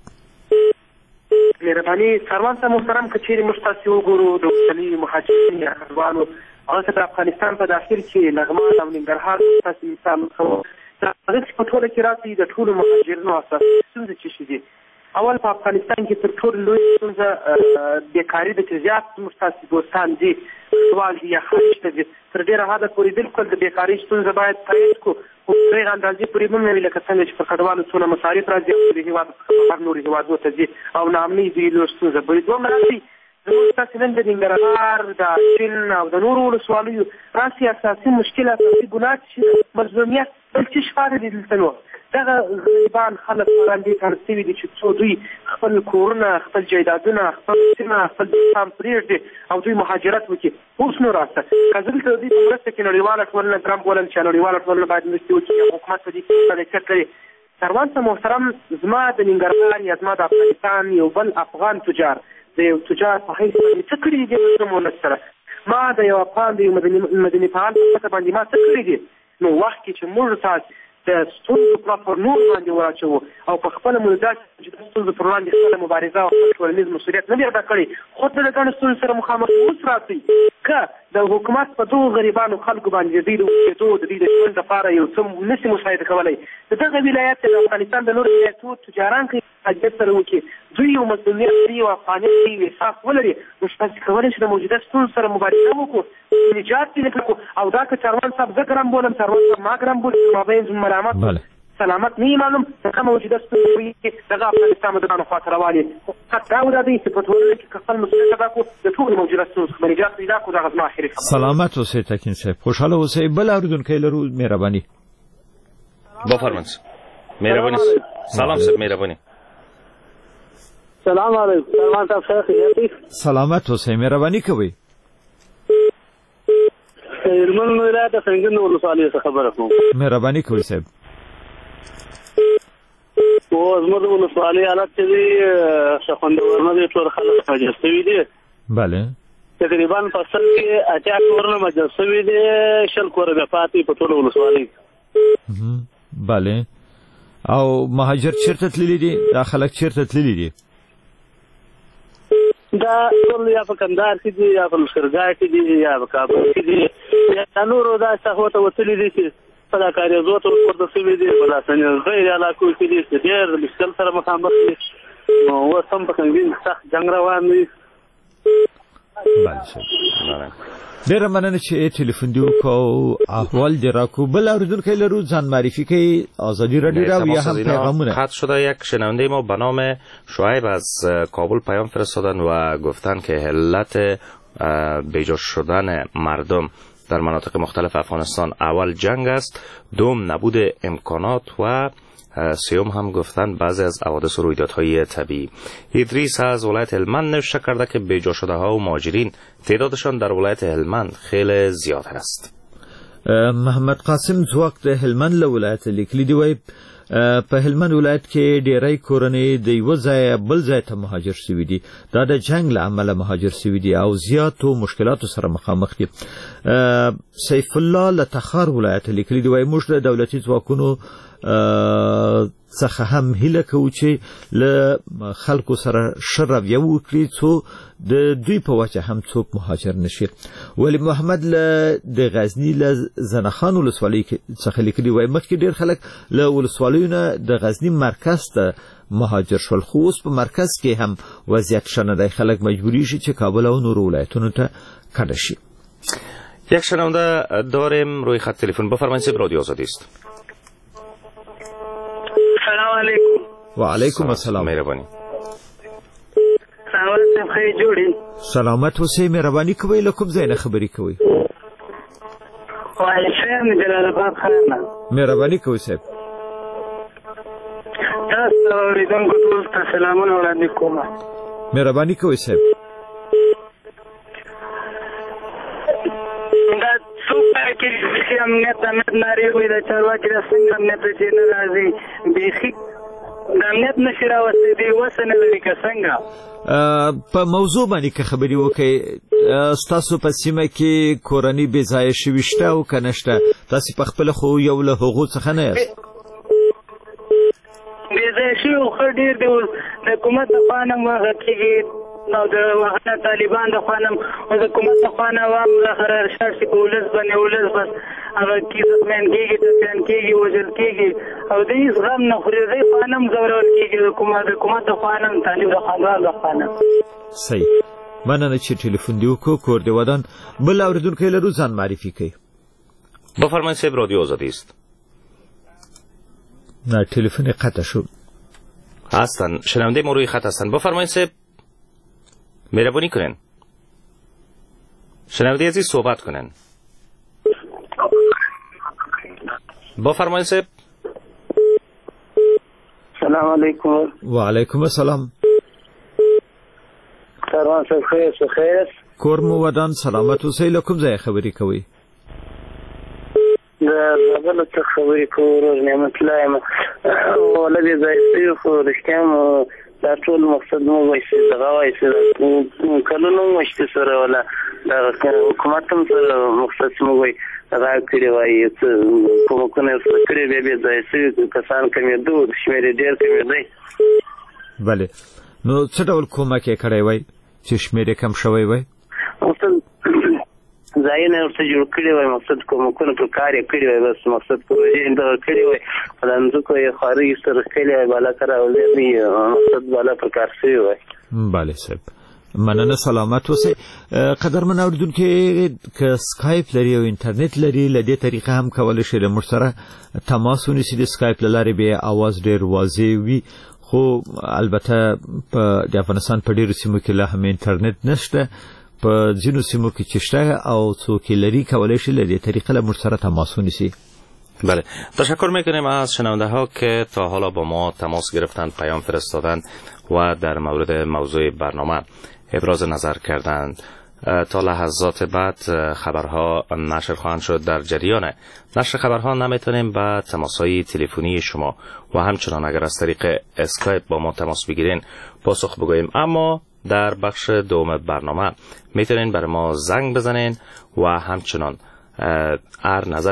مهرباني سروان صاحب محترم کچېرې موږ تاسو وګورو د وسلي مهاجرین یا کډوالو هغه د افغانستان په داخل کې لغمان او ننګرهار تاسو مثال خو هغه په ټوله کې راځي د ټولو مهاجرینو اساسي ستونزې چې شي. اول په افغانستان کې تر ټولو لوی ستونزه بیکاري د زیات مستاسي دوستان دي سوال دی یا خارج ته تر ډیره حده پورې بالکل د بیکاري ستونزه باید تایید کو او پرې اندازې پورې موږ نه لکه څنګه چې په کډوالو څونه مصارف راځي او د هیواد څخه بهر نورو هیوادونو ته ځي او ناامني دی لوی ستونزه پورې دوه راځي. زموږ تاسو نن د ننګرهار د چین او د نورو ولسوالیو راسي اساسي مشکل اساسي ګناه چې مظلومیت بل څه شفاره دي دلته نو دغه غریبان خلک وړاندې ترسوي دي چې څو دوی خپل کورونه خپل جایدادونه خپل سیمه خپل دوستان پرېږدي او دوی مهاجرت وکړي. اوس نو راسته که زه دلته دوی په مرسته کې نړیواله ټولنه ټرمپ ولم چې نړیواله ټولنه باید مرستې وکړي حکومت په دې کې فعالیت کوي. سروان صاحب محترم زما د ننګرهار یا زما د افغانستان یو بل افغان تجار د یو تجار په حیث باندې څه کړي دي د مولد سره ما د یو افغان د یو مدني فعال په پته باندې ما څه کړي دي نو وخت کې چې موږ تاسو د ستونزو پلاتفورم نور باندې وراچوو او په خپله موده چې د ستونزو پر وړاندې خپله مبارزه او خپل ټولنیز مسؤلیت نه وي ادا کړی خود د ګڼو ستونزو سره مخامخ اوس راسئ که د حکومت په دغو غریبانو خلکو باندې د دوی د اوسېدو د دوی د ژوند لپاره یو څه نشي مساعده کولی د دغه ولایت د افغانستان د نورو ولایتونو تجاران کوي حاجت سره وکړي دوی یو مسؤلیت لري او افغانیت لري یو احساس ولري نو تاسو کولی شئ د موجوده ستونزو سره مبارزه وکړو نجات ترې کړو او دا که چاروان صاحب زه ګرم بولم چاروان صاحب ما ګرم بولم مابین ملامت سلامت نه معلوم څنګه موجوده ستونزې دغه افغانستان مدرانو خاطر والی خاطر دا ودی چې په ټولنه کې خپل مسؤلیت ادا کړو د ټولو موجوده ستونزو څخه نجات پیدا کړو دا غوښتنه اخري سلامت اوسئ تکین صاحب خوشاله اوسئ بل اوریدونکو لرو مهرباني بفرمایئ مهرباني سلام صاحب مهرباني سلام علیکم سلام تاسو سلامت اوسئ مهرباني کوئ هلمند ولایت څنګه نو ولسوالۍ څخه خبره کوم مهرباني کوئ صاحب او زموږ د ولسوالۍ حالت چې دی شخوندورونه دي ټول خلک مجلس شوي دي بله تقریبا په سل کې اتیا کورونه مجلس شوي دي شل کوره بیا پاتې په ټوله ولسوالۍ بله او مهاجر چیرته تللي دي دا خلک چیرته تللي دي دا ټول یا په کندهار کې دي یا په لښکرګاه کې دي یا په کابل کې دي یا نورو دا څخه ته وتلي دي چې په دا کاریزو ته ورته شوي دي په داسې غیر علاقو کې دي چې ډېر مشکل سره مخامخ دي نو اوس هم په سنګین سخت جنګ روان دی. ډېره مننه چې ټلیفون دې وکړو احوال دې راکړو بل اورېدونکی لرو ځان معرفی کوي آزادی رادیو را یا هم پیغامونه خط شده یک شنونده ما به نام شعیب از کابل پیام فرستادن و گفتن که علت بیجا شدن مردم در مناطق مختلف افغانستان اول جنگ است دوم نبود امکانات و سیوم هم گفتن بعضی از حوادث و رویدادهای طبیعی. ادریس از ولایت هلمند نوشته کرده که بیجا شده ها و مهاجرین تعدادشان در ولایت هلمند خیلی زیاد است. محمد قاسم زواک د هلمند له ولایت لیکلی دی وای په هلمند ولایت کې ډیری کورنۍ د یو ځای بل ځای ته مهاجر شوي دي دا د جنگ له امله مهاجر شوي دي او زیاتو مشکلاتو سره مخامخ دي. سیف الله له تخار ولایت لیکلی دی وای موږ د دولتي ځواکونو څخه هم هیله کوو چې له خلکو سره ښه رویه وکړي څو د دوی په وجه هم څوک مهاجر نشي. ولی محمد له د غزني له زنخان ولسوالۍ څخه لیکلي وای مخکې ډېر خلک له ولسوالیو نه د غزني مرکز ته مهاجر شول خو اوس په مرکز کې هم وضعیت ښه نه دی خلک مجبوریږي چې کابل او نورو ولایتونو ته کډه شي. یک شنونده داریم روی خط تلفن بفرمایید رادیو آزادی است. سلام علیکم. و علیکم السلام. مهربانی. سلامت خیر جوړی. سلامت اوسئ مهرباني کوئ له کوم ځای نه خبرې کوئ؟ وایسم جلال آباد خانه مهرباني کوئ صاحب. تاسو اوریدونکو ټول ته سلامونه وړاندې کوم. مهرباني کوئ صاحب. دا څوک چې امنیت امنیت نارې وي د چارواکي د څنګه امنیت چې نه راځي بیخي د امنیت نشي راوستي دی وسه نه لري که څنګه په موضوع باندې که خبرې وکړئ ستاسو په سیمه کې کورنۍ بې ځایه شوي شته او که نه شته؟ تاسې په خپله خو یو له هغو څخه نه یاست. بې ځایه شوي خو ښه ډېر دی. اوس د حکومت د خوا نه هغه کېږي او د وهنه طالبان د خوا نه او د حکومت د خوا نه عوام بالاخره ارشاد شي په ولس باندې ولس بس هغه زخمیان کېږي ټپیان کېږي وژل کېږي او د هېڅ غم نه خوري. د خوا نه هم ځورول کېږي د حکومت د خوا نه هم طالب د خانوال د خوا نه. صحیح. مننه چې ټلیفون دې وکړو. کور دې ودان. بل اورېدونکی لرو، ځان معرفي کوي. بفرمایید صاحب، رادیو آزادی است. نه تلفن قطع شد. هستن شنونده ما روی خط هستن. بفرمایید صاحب، مهربانی کنن شنونده عزیز صحبت کنن. بفرمایید صاحب. سلام علیکم. و علیکم السلام. سلام صاحب خیر خیر. کور مو ودان سلامت اوسئ. له کوم ځای خبرې کوئ؟ د زابل څخه خبرې کوو. روز نعمت الله یم. ولدې ځای سوي خو رښتیا مو دا ټول مقصد مو وایي چې دغه وایي چې کلونو مشتې سره ولا د حکومت هم سره مقصد مو وایي را کړي وایي کومکونه سره کړي بیا بیا ځای سوي کسان کمېدو شمېر یې ډېر کمېدی. بله نو څه ډول کومک یې کړی وای چې شمېر یې کم شوی وای؟ ځایونه ورته جوړ کړي وای، مقصد کومکونه پر کار یې کړي وای، بس مقصد پروژې یې دغه کړي وای، په ځمکو یې خوارۍ سره کړي وای، بالا کار اولادي مقصد بالا پر کار شوي وای. بله صاحب مننه، سلامت اوسئ. قدرمن اورېدونکي که سکایپ لري او انټرنیټ لري له دې طریقه هم کولی شي له موږ سره تماس ونیسي. د سکایپ له لارې به اواز ډېر واضح وي، خو البته په د افغانستان په ډېرو سیمو کې لا هم انټرنیټ نشته. په ځینو سیمو کې چې شته او څوک لري کولی شي له دې طریقه له موږ سره تماس ونیسي. بله تشکر میکنیم از شنونده ها که تا حالا با ما تماس گرفتند، پیام فرستادند و در مورد موضوع برنامه ابراز نظر کردند. تا لحظات بعد خبرها نشر خواهند شد. در جریان نشر خبرها نمیتونیم با تماس‌های تلفنی شما و همچنان اگر از طریق اسکایپ با ما تماس بگیرین پاسخ بگوییم، اما در بخش دوم برنامه میتونین بر ما زنگ بزنین و همچنان هر نظر